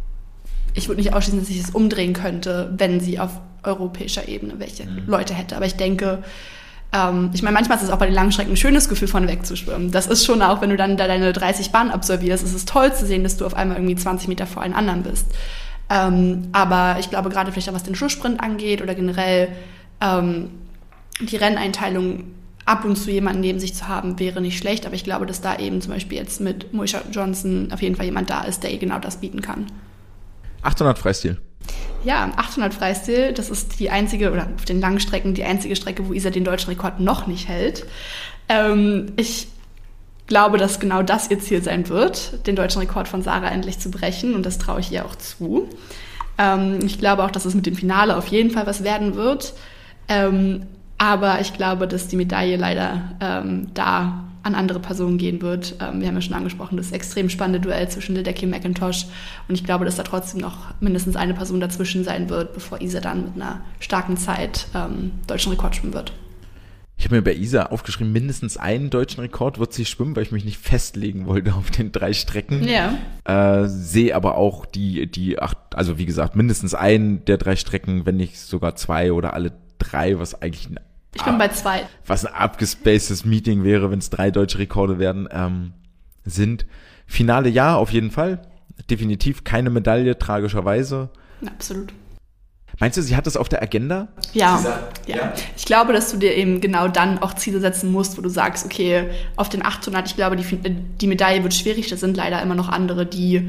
ich würde nicht ausschließen, dass ich es umdrehen könnte, wenn sie auf europäischer Ebene welche mhm. Leute hätte. Aber ich denke, ähm, ich meine, manchmal ist es auch bei den Langstrecken ein schönes Gefühl, vorne wegzuschwimmen. Das ist schon auch, wenn du dann da deine dreißig Bahnen absolvierst, ist es toll zu sehen, dass du auf einmal irgendwie zwanzig Meter vor allen anderen bist. Ähm, aber ich glaube, gerade vielleicht auch was den Schusssprint angeht oder generell ähm, die Renneinteilung ab und zu jemanden neben sich zu haben, wäre nicht schlecht. Aber ich glaube, dass da eben zum Beispiel jetzt mit Moisha Johnson auf jeden Fall jemand da ist, der ihr genau das bieten kann. achthundert Freistil. Ja, achthundert Freistil, das ist die einzige, oder auf den langen Strecken die einzige Strecke, wo Isa den deutschen Rekord noch nicht hält. Ähm, ich glaube, dass genau das ihr Ziel sein wird, den deutschen Rekord von Sarah endlich zu brechen und das traue ich ihr auch zu. Ähm, ich glaube auch, dass es mit dem Finale auf jeden Fall was werden wird. Ähm, aber ich glaube, dass die Medaille leider ähm, da an andere Personen gehen wird. Ähm, wir haben ja schon angesprochen, das extrem spannende Duell zwischen Ledecky und McIntosh. Und ich glaube, dass da trotzdem noch mindestens eine Person dazwischen sein wird, bevor Isa dann mit einer starken Zeit ähm, deutschen Rekord schwimmen wird. Ich habe mir bei Isa aufgeschrieben, mindestens einen deutschen Rekord wird sie schwimmen, weil ich mich nicht festlegen wollte auf den drei Strecken. Ja. Äh, sehe aber auch die, die acht, also wie gesagt, mindestens einen der drei Strecken, wenn nicht sogar zwei oder alle drei, was eigentlich ein Ich bin bei zwei. Was ein abgespacedes Meeting wäre, wenn es drei deutsche Rekorde werden, ähm, sind. Finale ja, auf jeden Fall. Definitiv keine Medaille, tragischerweise. Absolut. Meinst du, sie hat das auf der Agenda? Ja, ja. ja. Ich glaube, dass du dir eben genau dann auch Ziele setzen musst, wo du sagst, okay, auf den achthundert, ich glaube, die, die Medaille wird schwierig. Das sind leider immer noch andere, die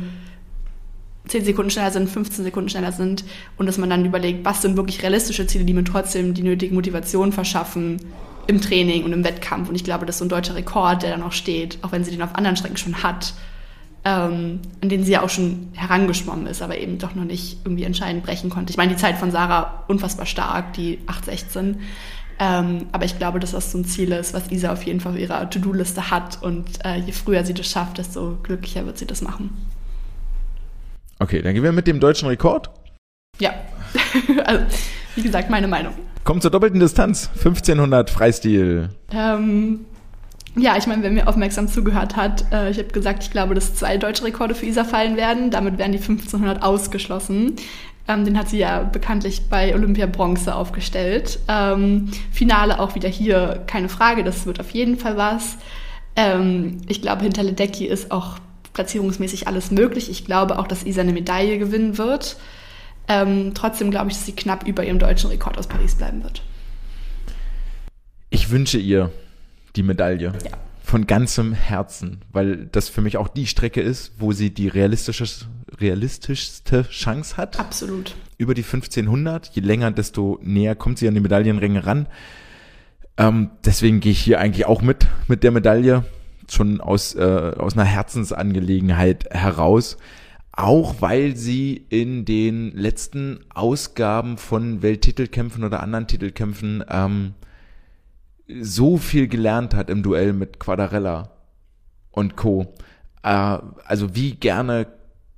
zehn Sekunden schneller sind, fünfzehn Sekunden schneller sind und dass man dann überlegt, was sind wirklich realistische Ziele, die mir trotzdem die nötige Motivation verschaffen im Training und im Wettkampf. Und ich glaube, dass so ein deutscher Rekord, der da noch steht, auch wenn sie den auf anderen Strecken schon hat, ähm, an den sie ja auch schon herangeschwommen ist, aber eben doch noch nicht irgendwie entscheidend brechen konnte. Ich meine, die Zeit von Sarah unfassbar stark, die acht sechzehn. Ähm, aber ich glaube, dass das so ein Ziel ist, was Isa auf jeden Fall auf ihrer To-Do-Liste hat. Und äh, je früher sie das schafft, desto glücklicher wird sie das machen. Okay, dann gehen wir mit dem deutschen Rekord. Ja, also wie gesagt, meine Meinung. Kommt zur doppelten Distanz, fünfzehnhundert Freistil. Ähm, ja, ich meine, wer mir aufmerksam zugehört hat, äh, ich habe gesagt, ich glaube, dass zwei deutsche Rekorde für Isa fallen werden. Damit werden die fünfzehnhundert ausgeschlossen. Ähm, den hat sie ja bekanntlich bei Olympia Bronze aufgestellt. Ähm, Finale auch wieder hier, keine Frage, das wird auf jeden Fall was. Ähm, ich glaube, hinter Ledecky ist auch platzierungsmäßig alles möglich. Ich glaube auch, dass Isa eine Medaille gewinnen wird. Ähm, trotzdem glaube ich, dass sie knapp über ihrem deutschen Rekord aus Paris bleiben wird. Ich wünsche ihr die Medaille. Ja. von ganzem Herzen, weil das für mich auch die Strecke ist, wo sie die realistische, realistischste Chance hat. Absolut. Über die fünfzehnhundert. Je länger, desto näher kommt sie an die Medaillenränge ran. Ähm, deswegen gehe ich hier eigentlich auch mit, mit der Medaille, schon aus, äh, aus einer Herzensangelegenheit heraus. Auch weil sie in den letzten Ausgaben von Welttitelkämpfen oder anderen Titelkämpfen ähm, so viel gelernt hat im Duell mit Quadarella und Co. Äh, also wie gerne,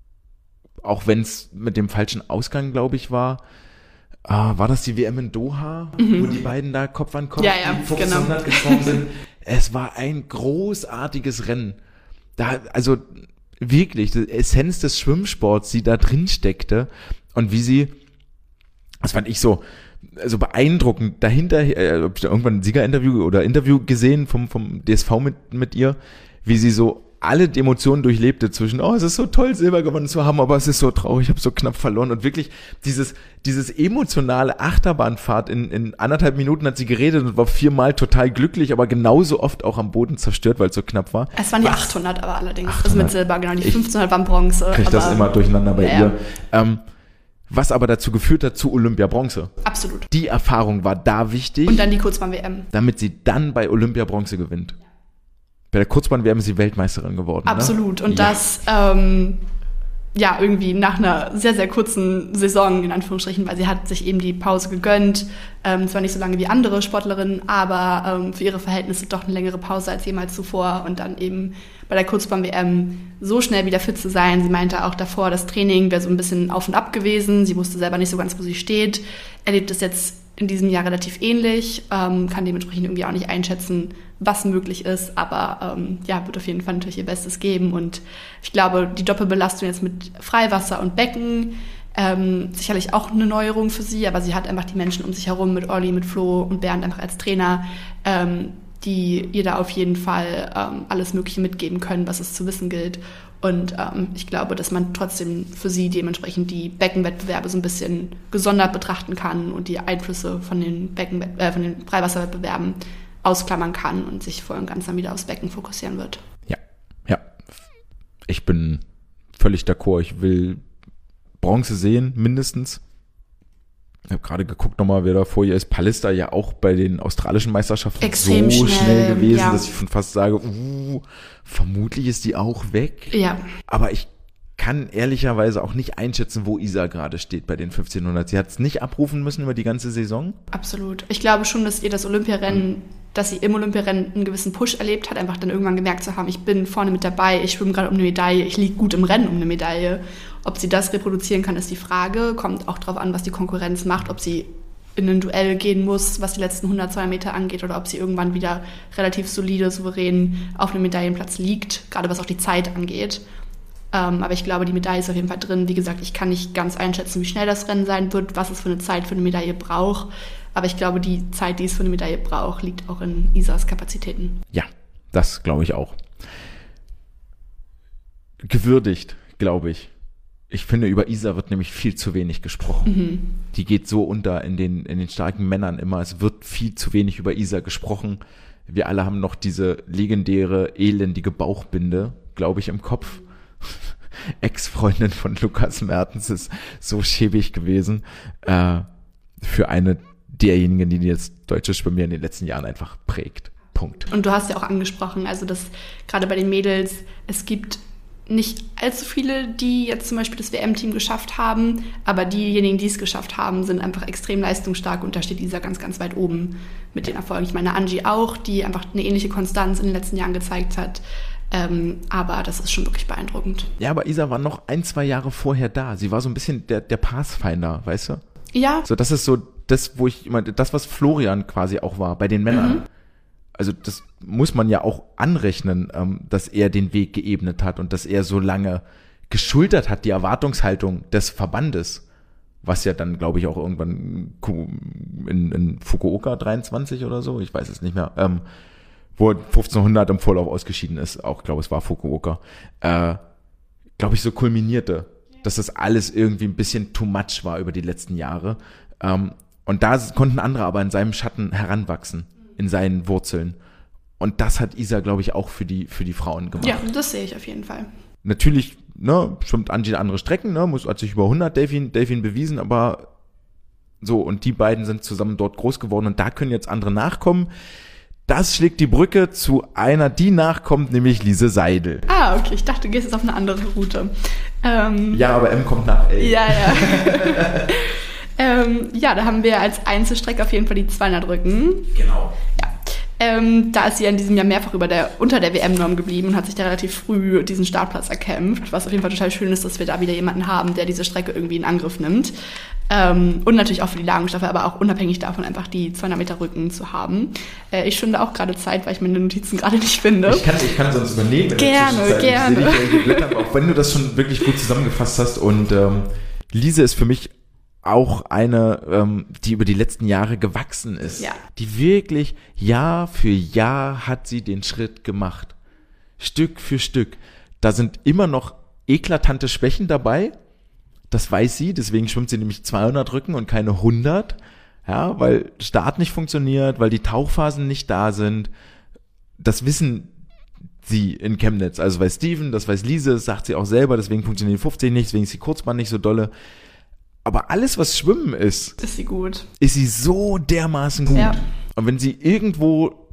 auch wenn es mit dem falschen Ausgang, glaube ich, war, äh, war das die W M in Doha, mhm. wo die beiden da Kopf an Kopf ja, ja, die fünfzehnhundert genau. gesprungen sind. Es war ein großartiges Rennen. Da, also wirklich, die Essenz des Schwimmsports, die da drin steckte und wie sie, das fand ich so, so beeindruckend, dahinter, äh, hab ich da irgendwann ein Siegerinterview oder Interview gesehen vom, vom D S V mit, mit ihr, wie sie so alle die Emotionen durchlebte zwischen, oh, es ist so toll, Silber gewonnen zu haben, aber es ist so traurig, ich habe so knapp verloren und wirklich dieses, dieses emotionale Achterbahnfahrt in, in anderthalb Minuten hat sie geredet und war viermal total glücklich, aber genauso oft auch am Boden zerstört, weil es so knapp war. Es waren die Was? achthundert aber allerdings, achthundert. Also mit Silber, genau, die fünfzehnhundert waren Bronze. Ich krieg das immer durcheinander bei ja. ihr. Ähm, was aber dazu geführt hat zu Olympia-Bronze. Absolut. Die Erfahrung war da wichtig. Und dann die Kurzbahn-W M. Damit sie dann bei Olympia-Bronze gewinnt. Bei der Kurzbahn-W M ist sie Weltmeisterin geworden. Absolut. Ne? Und ja. das ähm, ja irgendwie nach einer sehr, sehr kurzen Saison, in Anführungsstrichen, weil sie hat sich eben die Pause gegönnt. Ähm, zwar nicht so lange wie andere Sportlerinnen, aber ähm, für ihre Verhältnisse doch eine längere Pause als jemals zuvor. Und dann eben bei der Kurzbahn-W M so schnell wieder fit zu sein. Sie meinte auch davor, das Training wäre so ein bisschen auf und ab gewesen. Sie wusste selber nicht so ganz, wo sie steht. Erlebt es jetzt in diesem Jahr relativ ähnlich, ähm, kann dementsprechend irgendwie auch nicht einschätzen, was möglich ist, aber ähm, ja, wird auf jeden Fall natürlich ihr Bestes geben und ich glaube, die Doppelbelastung jetzt mit Freiwasser und Becken, ähm, sicherlich auch eine Neuerung für sie, aber sie hat einfach die Menschen um sich herum mit Olli, mit Flo und Bernd einfach als Trainer, ähm, die ihr da auf jeden Fall ähm, alles Mögliche mitgeben können, was es zu wissen gilt. Und ähm, ich glaube, dass man trotzdem für sie dementsprechend die Beckenwettbewerbe so ein bisschen gesondert betrachten kann und die Einflüsse von den Becken, äh, von den Freiwasserwettbewerben ausklammern kann und sich voll und ganz dann wieder aufs Becken fokussieren wird. Ja, ja. Ich bin völlig d'accord. Ich will Bronze sehen, mindestens. Ich habe gerade geguckt nochmal, wer da vor ihr ist. Pallister ja auch bei den australischen Meisterschaften Extrem so schnell, schnell gewesen, ja. dass ich schon fast sage, uh, vermutlich ist die auch weg. Ja. Aber ich kann ehrlicherweise auch nicht einschätzen, wo Isa gerade steht bei den fünfzehnhundert. Sie hat es nicht abrufen müssen über die ganze Saison. Absolut. Ich glaube schon, dass ihr das Olympiarennen, mhm. dass sie im Olympiarennen einen gewissen Push erlebt hat, einfach dann irgendwann gemerkt zu haben, ich bin vorne mit dabei, ich schwimme gerade um eine Medaille, ich liege gut im Rennen um eine Medaille. Ob sie das reproduzieren kann, ist die Frage. Kommt auch darauf an, was die Konkurrenz macht, ob sie in ein Duell gehen muss, was die letzten hundert, zweihundert Meter angeht, oder ob sie irgendwann wieder relativ solide, souverän auf einem Medaillenplatz liegt, gerade was auch die Zeit angeht. Ähm, aber ich glaube, die Medaille ist auf jeden Fall drin. Wie gesagt, ich kann nicht ganz einschätzen, wie schnell das Rennen sein wird, was es für eine Zeit für eine Medaille braucht. Aber ich glaube, die Zeit, die es für eine Medaille braucht, liegt auch in Isas Kapazitäten. Ja, das glaube ich auch. Gewürdigt, glaube ich. Ich finde, über Isa wird nämlich viel zu wenig gesprochen. Mhm. Die geht so unter in den, in den starken Männern immer. Es wird viel zu wenig über Isa gesprochen. Wir alle haben noch diese legendäre, elendige Bauchbinde, glaube ich, im Kopf. Ex-Freundin von Lukas Mertens ist so schäbig gewesen. Äh, für eine derjenigen, die jetzt deutsche Schwimmen in den letzten Jahren einfach prägt. Punkt. Und du hast ja auch angesprochen, also dass gerade bei den Mädels, es gibt nicht allzu viele, die jetzt zum Beispiel das W M-Team geschafft haben, aber diejenigen, die es geschafft haben, sind einfach extrem leistungsstark und da steht Isa ganz, ganz weit oben mit den Erfolgen. Ich meine, Angie auch, die einfach eine ähnliche Konstanz in den letzten Jahren gezeigt hat, ähm, aber das ist schon wirklich beeindruckend. Ja, aber Isa war noch ein, zwei Jahre vorher da. Sie war so ein bisschen der, der Pathfinder, weißt du? Ja. So, das ist so das, wo ich immer, das, was Florian quasi auch war bei den Männern. Mhm. Also das muss man ja auch anrechnen, ähm, dass er den Weg geebnet hat und dass er so lange geschultert hat, die Erwartungshaltung des Verbandes, was ja dann, glaube ich, auch irgendwann in, in Fukuoka dreiundzwanzig oder so, ich weiß es nicht mehr, ähm, wo fünfzehnhundert im Vorlauf ausgeschieden ist, auch glaube es war Fukuoka, äh, glaube ich, so kulminierte, dass das alles irgendwie ein bisschen too much war über die letzten Jahre. Ähm, und da konnten andere aber in seinem Schatten heranwachsen, in seinen Wurzeln. Und das hat Isa, glaube ich, auch für die, für die Frauen gemacht. Ja, das sehe ich auf jeden Fall. Natürlich, ne, schwimmt Angie andere Strecken, ne, muss, hat sich über hundert Delfin, Delfin bewiesen, aber so, und die beiden sind zusammen dort groß geworden und da können jetzt andere nachkommen. Das schlägt die Brücke zu einer, die nachkommt, nämlich Lise Seidel. Ah, okay, ich dachte, du gehst jetzt auf eine andere Route. Ähm, ja, aber M kommt nach L. Ja, ja. ähm, ja, da haben wir als Einzelstrecke auf jeden Fall die zweihundert Rücken. Genau. Ja. Ähm, da ist sie in diesem Jahr mehrfach über der, unter der W M-Norm geblieben und hat sich da relativ früh diesen Startplatz erkämpft, was auf jeden Fall total schön ist, dass wir da wieder jemanden haben, der diese Strecke irgendwie in Angriff nimmt. Ähm, und natürlich auch für die Lagenstaffel, aber auch unabhängig davon einfach die zweihundert Meter Rücken zu haben. Äh, ich finde auch gerade Zeit, weil ich meine Notizen gerade nicht finde. Ich kann, ich kann sonst übernehmen. Gerne, gerne. Ich sehe dich, auch wenn du das schon wirklich gut zusammengefasst hast. Und ähm, Lise ist für mich auch eine, ähm, die über die letzten Jahre gewachsen ist. Ja. Die wirklich Jahr für Jahr hat sie den Schritt gemacht. Stück für Stück. Da sind immer noch eklatante Schwächen dabei. Das weiß sie, deswegen schwimmt sie nämlich zweihundert Rücken und keine hundert. Ja, weil Start nicht funktioniert, weil die Tauchphasen nicht da sind. Das wissen sie in Chemnitz. Also weiß Steven, das weiß Lise, das sagt sie auch selber, deswegen funktioniert die fünfzehn nicht, deswegen ist die Kurzbahn nicht so dolle. Aber alles, was Schwimmen ist, ist sie gut. Ist sie so dermaßen gut. Ja. Und wenn sie irgendwo,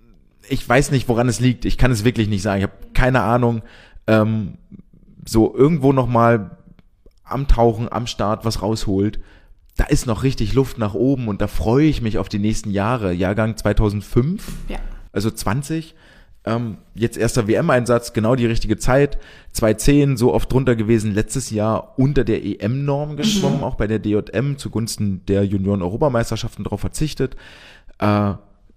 ich weiß nicht, woran es liegt, ich kann es wirklich nicht sagen, ich habe keine Ahnung, ähm, so irgendwo nochmal am Tauchen, am Start was rausholt, da ist noch richtig Luft nach oben und da freue ich mich auf die nächsten Jahre. Jahrgang zweitausendfünf, ja. Also zwanzig, ähm, jetzt erster W M-Einsatz, genau die richtige Zeit, zweihundertzehn, so oft drunter gewesen, letztes Jahr unter der E M-Norm geschwommen, mhm. auch bei der D J M zugunsten der Junioren-Europameisterschaften darauf verzichtet. Äh,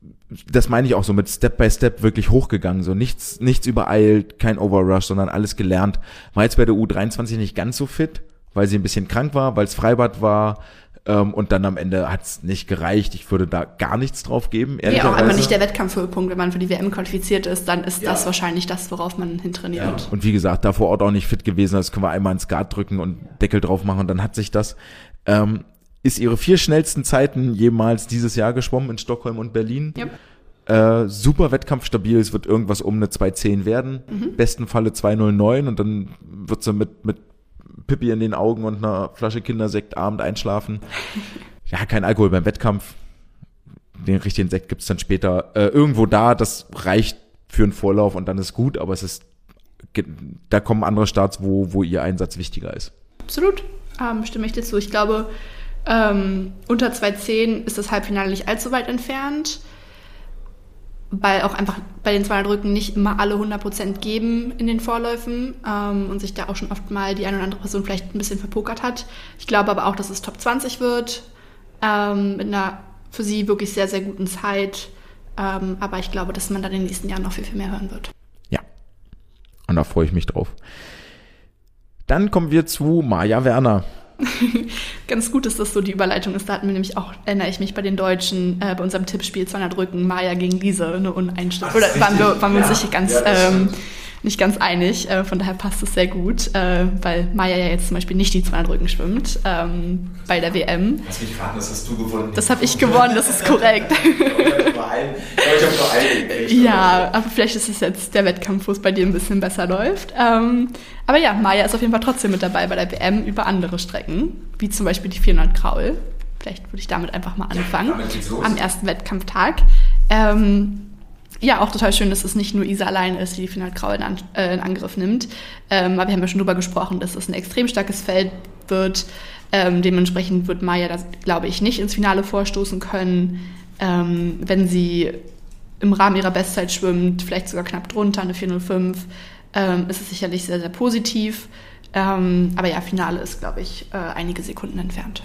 das meine ich auch so mit Step by Step wirklich hochgegangen, so nichts, nichts übereilt, kein Overrush, sondern alles gelernt. War jetzt bei der U dreiundzwanzig nicht ganz so fit, weil sie ein bisschen krank war, weil es Freibad war, ähm, und dann am Ende hat es nicht gereicht. Ich würde da gar nichts drauf geben, ehrlicherweise. Ja, auch einfach nicht der Wettkampfhöhepunkt. Wenn man für die W M qualifiziert ist, dann ist ja. das wahrscheinlich das, worauf man hintrainiert. Ja. Und wie gesagt, da vor Ort auch nicht fit gewesen, das können wir einmal ins Skat drücken und Deckel drauf machen und dann hat sich das. Ähm, ist ihre vier schnellsten Zeiten jemals dieses Jahr geschwommen in Stockholm und Berlin. Yep. Äh, super wettkampfstabil, es wird irgendwas um eine zwei zehn werden, mhm. besten Falle zwei null neun und dann wird sie mit, mit Pippi in den Augen und einer Flasche Kindersekt abend einschlafen. Ja, kein Alkohol beim Wettkampf. Den richtigen Sekt gibt's dann später äh, irgendwo da. Das reicht für einen Vorlauf und dann ist gut, aber es ist, da kommen andere Starts, wo, wo ihr Einsatz wichtiger ist. Absolut, ähm, stimme ich dir zu. Ich glaube, ähm, unter zwei zehn ist das Halbfinale nicht allzu weit entfernt, weil auch einfach bei den zweihundert Rücken nicht immer alle hundert Prozent geben in den Vorläufen ähm, und sich da auch schon oft mal die eine oder andere Person vielleicht ein bisschen verpokert hat. Ich glaube aber auch, dass es Top zwanzig wird, ähm, mit einer für sie wirklich sehr, sehr guten Zeit. Ähm, aber ich glaube, dass man dann in den nächsten Jahren noch viel, viel mehr hören wird. Ja, und da freue ich mich drauf. Dann kommen wir zu Maja Werner. Ganz gut ist, dass so die Überleitung ist. Da hatten wir nämlich auch, erinnere ich mich, bei den Deutschen, äh, bei unserem Tippspiel zweihundert Rücken, Maja gegen Lise, eine Uneinstellung. Oder waren wir, waren wir uns ja, nicht ganz, ja, ähm, nicht ganz einig. Äh, von daher passt es sehr gut, äh, weil Maja ja jetzt zum Beispiel nicht die zweihundert Rücken schwimmt ähm, bei der W M. Lass mich raten, das hast du gewonnen. Das habe ich gewonnen, das ist korrekt. Ich habe nur einen, ich habe nur einen gekriegt. Ja, aber vielleicht ist es jetzt der Wettkampf, wo es bei dir ein bisschen besser läuft. Ähm, aber ja, Maja ist auf jeden Fall trotzdem mit dabei bei der W M über andere Strecken, wie zum Beispiel die vierhundert Kraul. Vielleicht würde ich damit einfach mal anfangen, ja, am ersten Wettkampftag. Ähm, ja, auch total schön, dass es nicht nur Isa allein ist, die die vierhundert Kraul in, An- äh, in Angriff nimmt. Ähm, aber wir haben ja schon drüber gesprochen, dass es ein extrem starkes Feld wird. Ähm, dementsprechend wird Maja, das, glaube ich, nicht ins Finale vorstoßen können, ähm, wenn sie im Rahmen ihrer Bestzeit schwimmt, vielleicht sogar knapp drunter, eine vier null fünf. Ähm, ist es sicherlich sehr, sehr positiv. Ähm, aber ja, Finale ist, glaube ich, äh, einige Sekunden entfernt.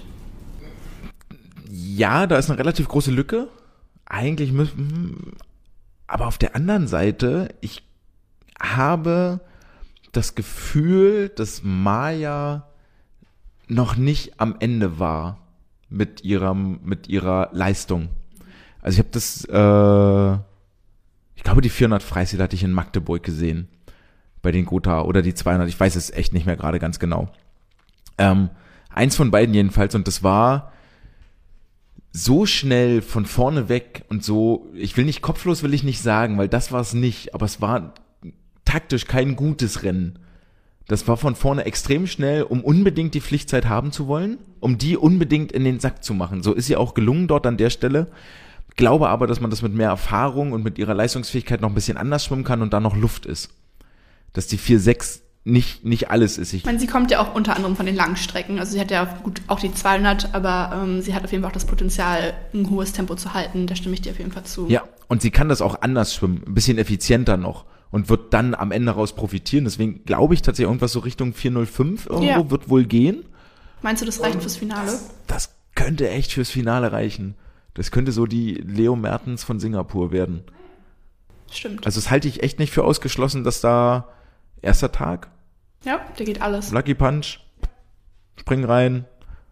Ja, da ist eine relativ große Lücke. Eigentlich müssen, aber auf der anderen Seite, ich habe das Gefühl, dass Maja noch nicht am Ende war mit ihrem, mit ihrer Leistung. Also ich habe das, äh, ich glaube die vierhundert Freistil hatte ich in Magdeburg gesehen. Bei den Gotha oder die zweihundert, ich weiß es echt nicht mehr gerade ganz genau. Ähm, eins von beiden jedenfalls und das war, so schnell von vorne weg und so, ich will nicht kopflos, will ich nicht sagen, weil das war es nicht, aber es war taktisch kein gutes Rennen. Das war von vorne extrem schnell, um unbedingt die Pflichtzeit haben zu wollen, um die unbedingt in den Sack zu machen. So ist sie auch gelungen dort an der Stelle. Glaube aber, dass man das mit mehr Erfahrung und mit ihrer Leistungsfähigkeit noch ein bisschen anders schwimmen kann und da noch Luft ist. Dass die vier sechs nicht nicht alles ist. Ich, ich meine, sie kommt ja auch unter anderem von den Langstrecken. Also sie hat ja gut auch die zweihundert, aber ähm, sie hat auf jeden Fall auch das Potenzial, ein hohes Tempo zu halten. Da stimme ich dir auf jeden Fall zu. Ja, und sie kann das auch anders schwimmen, ein bisschen effizienter noch. Und wird dann am Ende raus profitieren. Deswegen glaube ich tatsächlich, irgendwas so Richtung vier null fünf irgendwo ja. wird wohl gehen. Meinst du, das reicht fürs Finale? Das, das könnte echt fürs Finale reichen. Das könnte so die Leo Mertens von Singapur werden. Stimmt. Also das halte ich echt nicht für ausgeschlossen, dass da erster Tag. Ja, der geht alles. Lucky Punch, spring rein.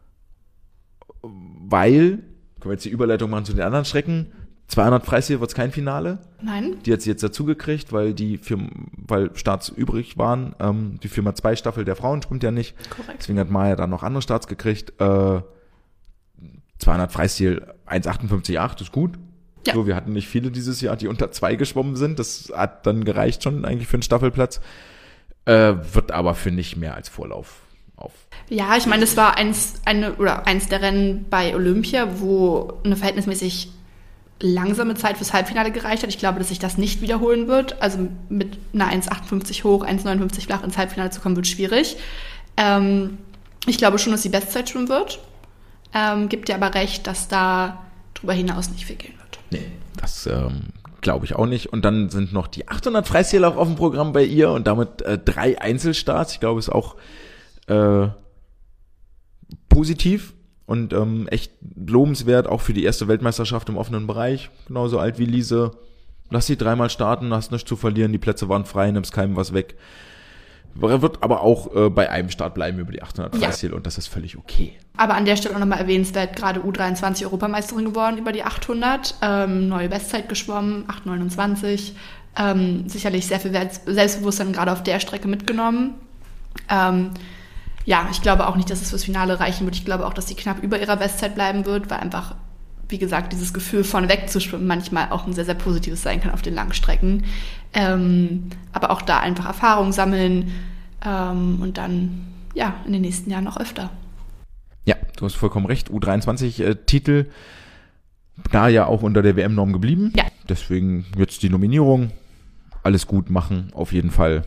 Weil, können wir jetzt die Überleitung machen zu den anderen Strecken, zweihundert Freistil wird es kein Finale. Nein. Die hat sie jetzt dazu gekriegt, weil die Firma, weil Starts übrig waren. Ähm, die Firma zwei Staffel der Frauen schwimmt ja nicht. Korrekt. Deswegen hat Maya dann noch andere Starts gekriegt. Äh, zweihundert Freistil eins achtundfünfzig Komma acht ist gut. Ja. So, wir hatten nicht viele dieses Jahr, die unter zwei geschwommen sind. Das hat dann gereicht schon eigentlich für einen Staffelplatz. Äh, wird aber für nicht mehr als Vorlauf auf. Ja, ich meine, das war eins, eine, oder eins der Rennen bei Olympia, wo eine verhältnismäßig langsame Zeit fürs Halbfinale gereicht hat. Ich glaube, dass sich das nicht wiederholen wird. Also mit einer eins achtundfünfzig hoch, eins neunundfünfzig flach ins Halbfinale zu kommen, wird schwierig. Ähm, ich glaube schon, dass sie Bestzeit schwimmen wird. Ähm, gibt dir aber recht, dass da drüber hinaus nicht viel gehen wird. Nee, das ähm, glaube ich auch nicht. Und dann sind noch die achthundert Freistil auch auf dem Programm bei ihr und damit äh, drei Einzelstarts. Ich glaube, ist auch äh, positiv. Und ähm, echt lobenswert, auch für die erste Weltmeisterschaft im offenen Bereich. Genauso alt wie Lise. Lass sie dreimal starten, hast nichts zu verlieren, die Plätze waren frei, nimmst keinem was weg. Er wird aber auch äh, bei einem Start bleiben über die achthundert Freistil ja. Und das ist völlig okay. Aber an der Stelle auch nochmal erwähnenswert, gerade U dreiundzwanzig Europameisterin geworden über die achthundert. Ähm, neue Bestzeit geschwommen, acht neunundzwanzig. Ähm, sicherlich sehr viel Selbstbewusstsein gerade auf der Strecke mitgenommen. Ähm, Ja, ich glaube auch nicht, dass es fürs Finale reichen wird. Ich glaube auch, dass sie knapp über ihrer Bestzeit bleiben wird, weil einfach, wie gesagt, dieses Gefühl von wegzuschwimmen manchmal auch ein sehr, sehr positives sein kann auf den Langstrecken. Ähm, aber auch da einfach Erfahrung sammeln ähm, und dann, ja, in den nächsten Jahren noch öfter. Ja, du hast vollkommen recht. U dreiundzwanzig äh, Titel, da ja auch unter der W M-Norm geblieben. Ja. Deswegen jetzt die Nominierung. Alles gut machen, auf jeden Fall.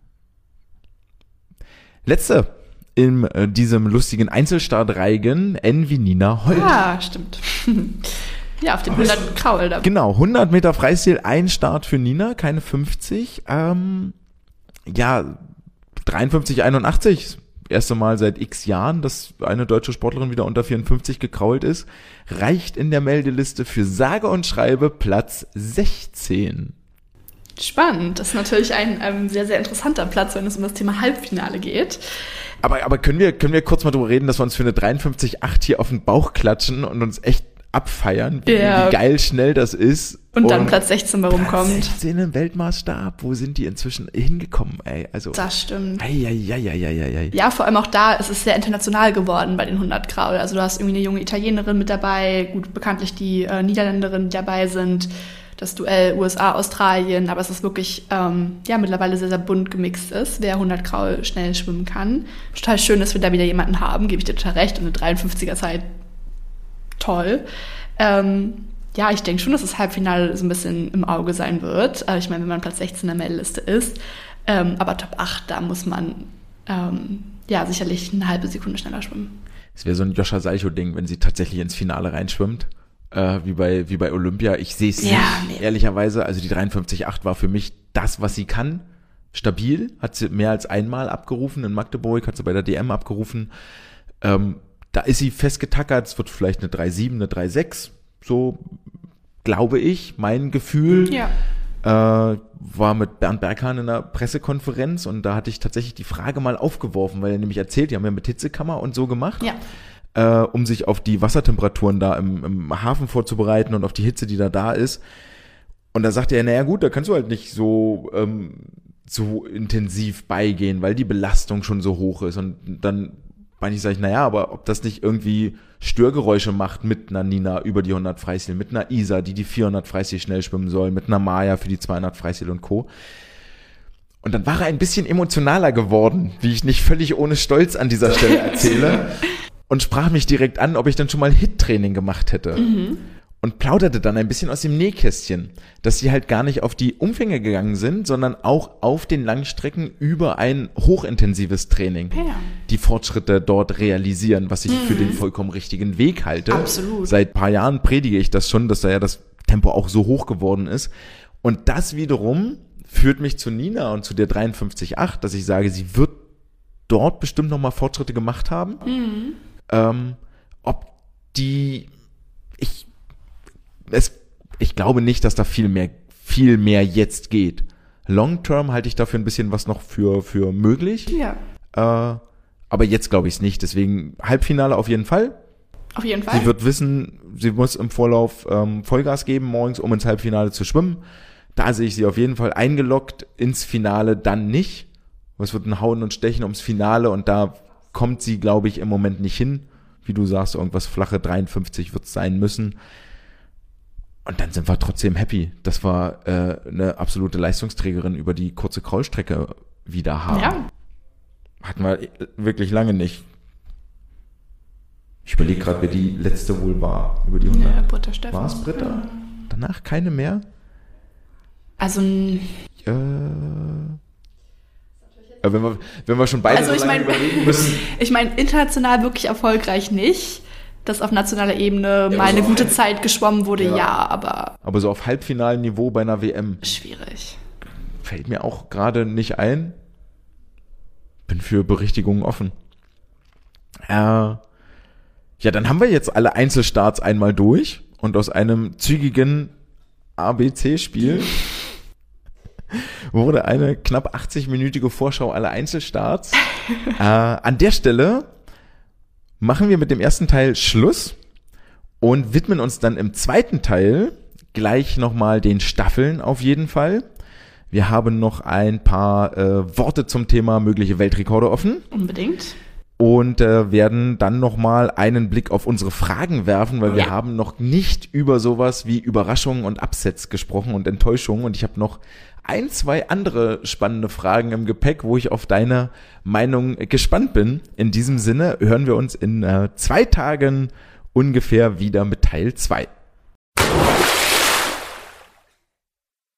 Letzte. In äh, diesem lustigen Einzelstartreigen N wie Nina Holt. Ah, stimmt. Ja, auf dem hundert Kraul. Da. Genau, hundert Meter Freistil, ein Start für Nina, keine fünfzig. Ähm, ja, dreiundfünfzig einundachtzig. Erste Mal seit x Jahren, dass eine deutsche Sportlerin wieder unter vierundfünfzig gekrault ist. Reicht in der Meldeliste für sage und schreibe Platz sechzehn. Spannend. Das ist natürlich ein ähm, sehr, sehr interessanter Platz, wenn es um das Thema Halbfinale geht. Aber, aber können wir, können wir kurz mal drüber reden, dass wir uns für eine dreiundfünfzig Komma acht hier auf den Bauch klatschen und uns echt abfeiern, wie, ja. wie geil schnell das ist. Und, und dann Platz sechzehn bei rumkommt. Platz sechzehn im Weltmaßstab. Wo sind die inzwischen hingekommen, ey? Also. Das stimmt. Ei, ei, ei, ei, ei, ei. Ja, vor allem auch da ist es sehr international geworden bei den hundert Kraul. Also du hast irgendwie eine junge Italienerin mit dabei, gut, bekanntlich die äh, Niederländerinnen, die dabei sind. Das Duell U S A, Australien, aber es ist wirklich ähm, ja mittlerweile sehr, sehr bunt gemixt ist, wer hundert Kraul schnell schwimmen kann. Total schön, dass wir da wieder jemanden haben, gebe ich dir total recht. Und eine dreiundfünfziger Zeit, toll. Ähm, ja, ich denke schon, dass das Halbfinale so ein bisschen im Auge sein wird. Äh, ich meine, wenn man Platz sechzehn in der Meldeliste ist. Ähm, aber Top acht, da muss man ähm, ja sicherlich eine halbe Sekunde schneller schwimmen. Es wäre so ein Joscha Salchow-Ding, wenn sie tatsächlich ins Finale reinschwimmt. Äh, wie bei wie bei Olympia. Ich sehe es ja, nicht, nee. ehrlicherweise. Also die dreiundfünfzig Komma acht war für mich das, was sie kann. Stabil, hat sie mehr als einmal abgerufen. In Magdeburg hat sie bei der D M abgerufen. Ähm, da ist sie festgetackert. Es wird vielleicht eine drei Komma sieben, eine drei Komma sechs. So glaube ich, mein Gefühl. Ja. Äh, war mit Bernd Berghahn in einer Pressekonferenz und da hatte ich tatsächlich die Frage mal aufgeworfen, weil er nämlich erzählt, die haben ja mit Hitzekammer und so gemacht. Ja. Äh, um sich auf die Wassertemperaturen da im, im Hafen vorzubereiten und auf die Hitze, die da da ist. Und da sagte er, naja gut, da kannst du halt nicht so ähm, so intensiv beigehen, weil die Belastung schon so hoch ist. Und dann Manchmal sage ich, naja, aber ob das nicht irgendwie Störgeräusche macht mit einer Nina über die hundert Freistil, mit einer Isa, die die vierhundert Freistil schnell schwimmen soll, mit einer Maya für die zweihundert Freistil und Co. Und dann war er ein bisschen emotionaler geworden, wie ich nicht völlig ohne Stolz an dieser Stelle erzähle, und sprach mich direkt an, ob ich dann schon mal Hit-Training gemacht hätte. Mhm. Und plauderte dann ein bisschen aus dem Nähkästchen, dass sie halt gar nicht auf die Umfänge gegangen sind, sondern auch auf den Langstrecken über ein hochintensives Training ja. die Fortschritte dort realisieren, was ich mhm. für den vollkommen richtigen Weg halte. Absolut. Seit ein paar Jahren predige ich das schon, dass da ja das Tempo auch so hoch geworden ist. Und das wiederum führt mich zu Nina und zu der dreiundfünfzig Komma acht, dass ich sage, sie wird dort bestimmt nochmal Fortschritte gemacht haben. Mhm. Ähm, ob die, ich Es, ich glaube nicht, dass da viel mehr, viel mehr jetzt geht. Long term halte ich dafür ein bisschen was noch für, für möglich. Ja. Äh, aber jetzt glaube ich es nicht. Deswegen Halbfinale auf jeden Fall. Auf jeden Fall. Sie wird wissen, sie muss im Vorlauf ähm, Vollgas geben morgens, um ins Halbfinale zu schwimmen. Da sehe ich sie auf jeden Fall eingeloggt, ins Finale dann nicht. Es wird ein Hauen und Stechen ums Finale und da kommt sie, glaube ich, im Moment nicht hin. Wie du sagst, irgendwas flache dreiundfünfzig wird es sein müssen. Und dann sind wir trotzdem happy, dass wir äh, eine absolute Leistungsträgerin über die kurze Kraulstrecke wieder haben. Ja. Hatten wir wirklich lange nicht. Ich überlege gerade, wer die letzte wohl war über die hundert. Ja, Britta Steffen. War es Britta? Ja. Danach keine mehr? Also äh, ja, wenn wir, wenn wir schon beide also so ich lange mein, überlegen müssen. Ich meine, international wirklich erfolgreich nicht. Dass auf nationaler Ebene ja, mal eine so gute Zeit geschwommen wurde, ja. ja, aber... Aber so auf Halbfinalniveau bei einer W M. Schwierig. Fällt mir auch gerade nicht ein. Bin für Berichtigungen offen. Äh, ja, dann haben wir jetzt alle Einzelstarts einmal durch und aus einem zügigen A B C-Spiel wurde eine knapp achtzig-minütige Vorschau aller Einzelstarts. äh, an der Stelle machen wir mit dem ersten Teil Schluss und widmen uns dann im zweiten Teil gleich nochmal den Staffeln auf jeden Fall. Wir haben noch ein paar äh, Worte zum Thema mögliche Weltrekorde offen. Unbedingt. Und äh, werden dann nochmal einen Blick auf unsere Fragen werfen, weil ja. wir haben noch nicht über sowas wie Überraschungen und Upsets gesprochen und Enttäuschungen. Und ich habe noch ein, zwei andere spannende Fragen im Gepäck, wo ich auf deine Meinung gespannt bin. In diesem Sinne hören wir uns in äh, zwei Tagen ungefähr wieder mit Teil zwei.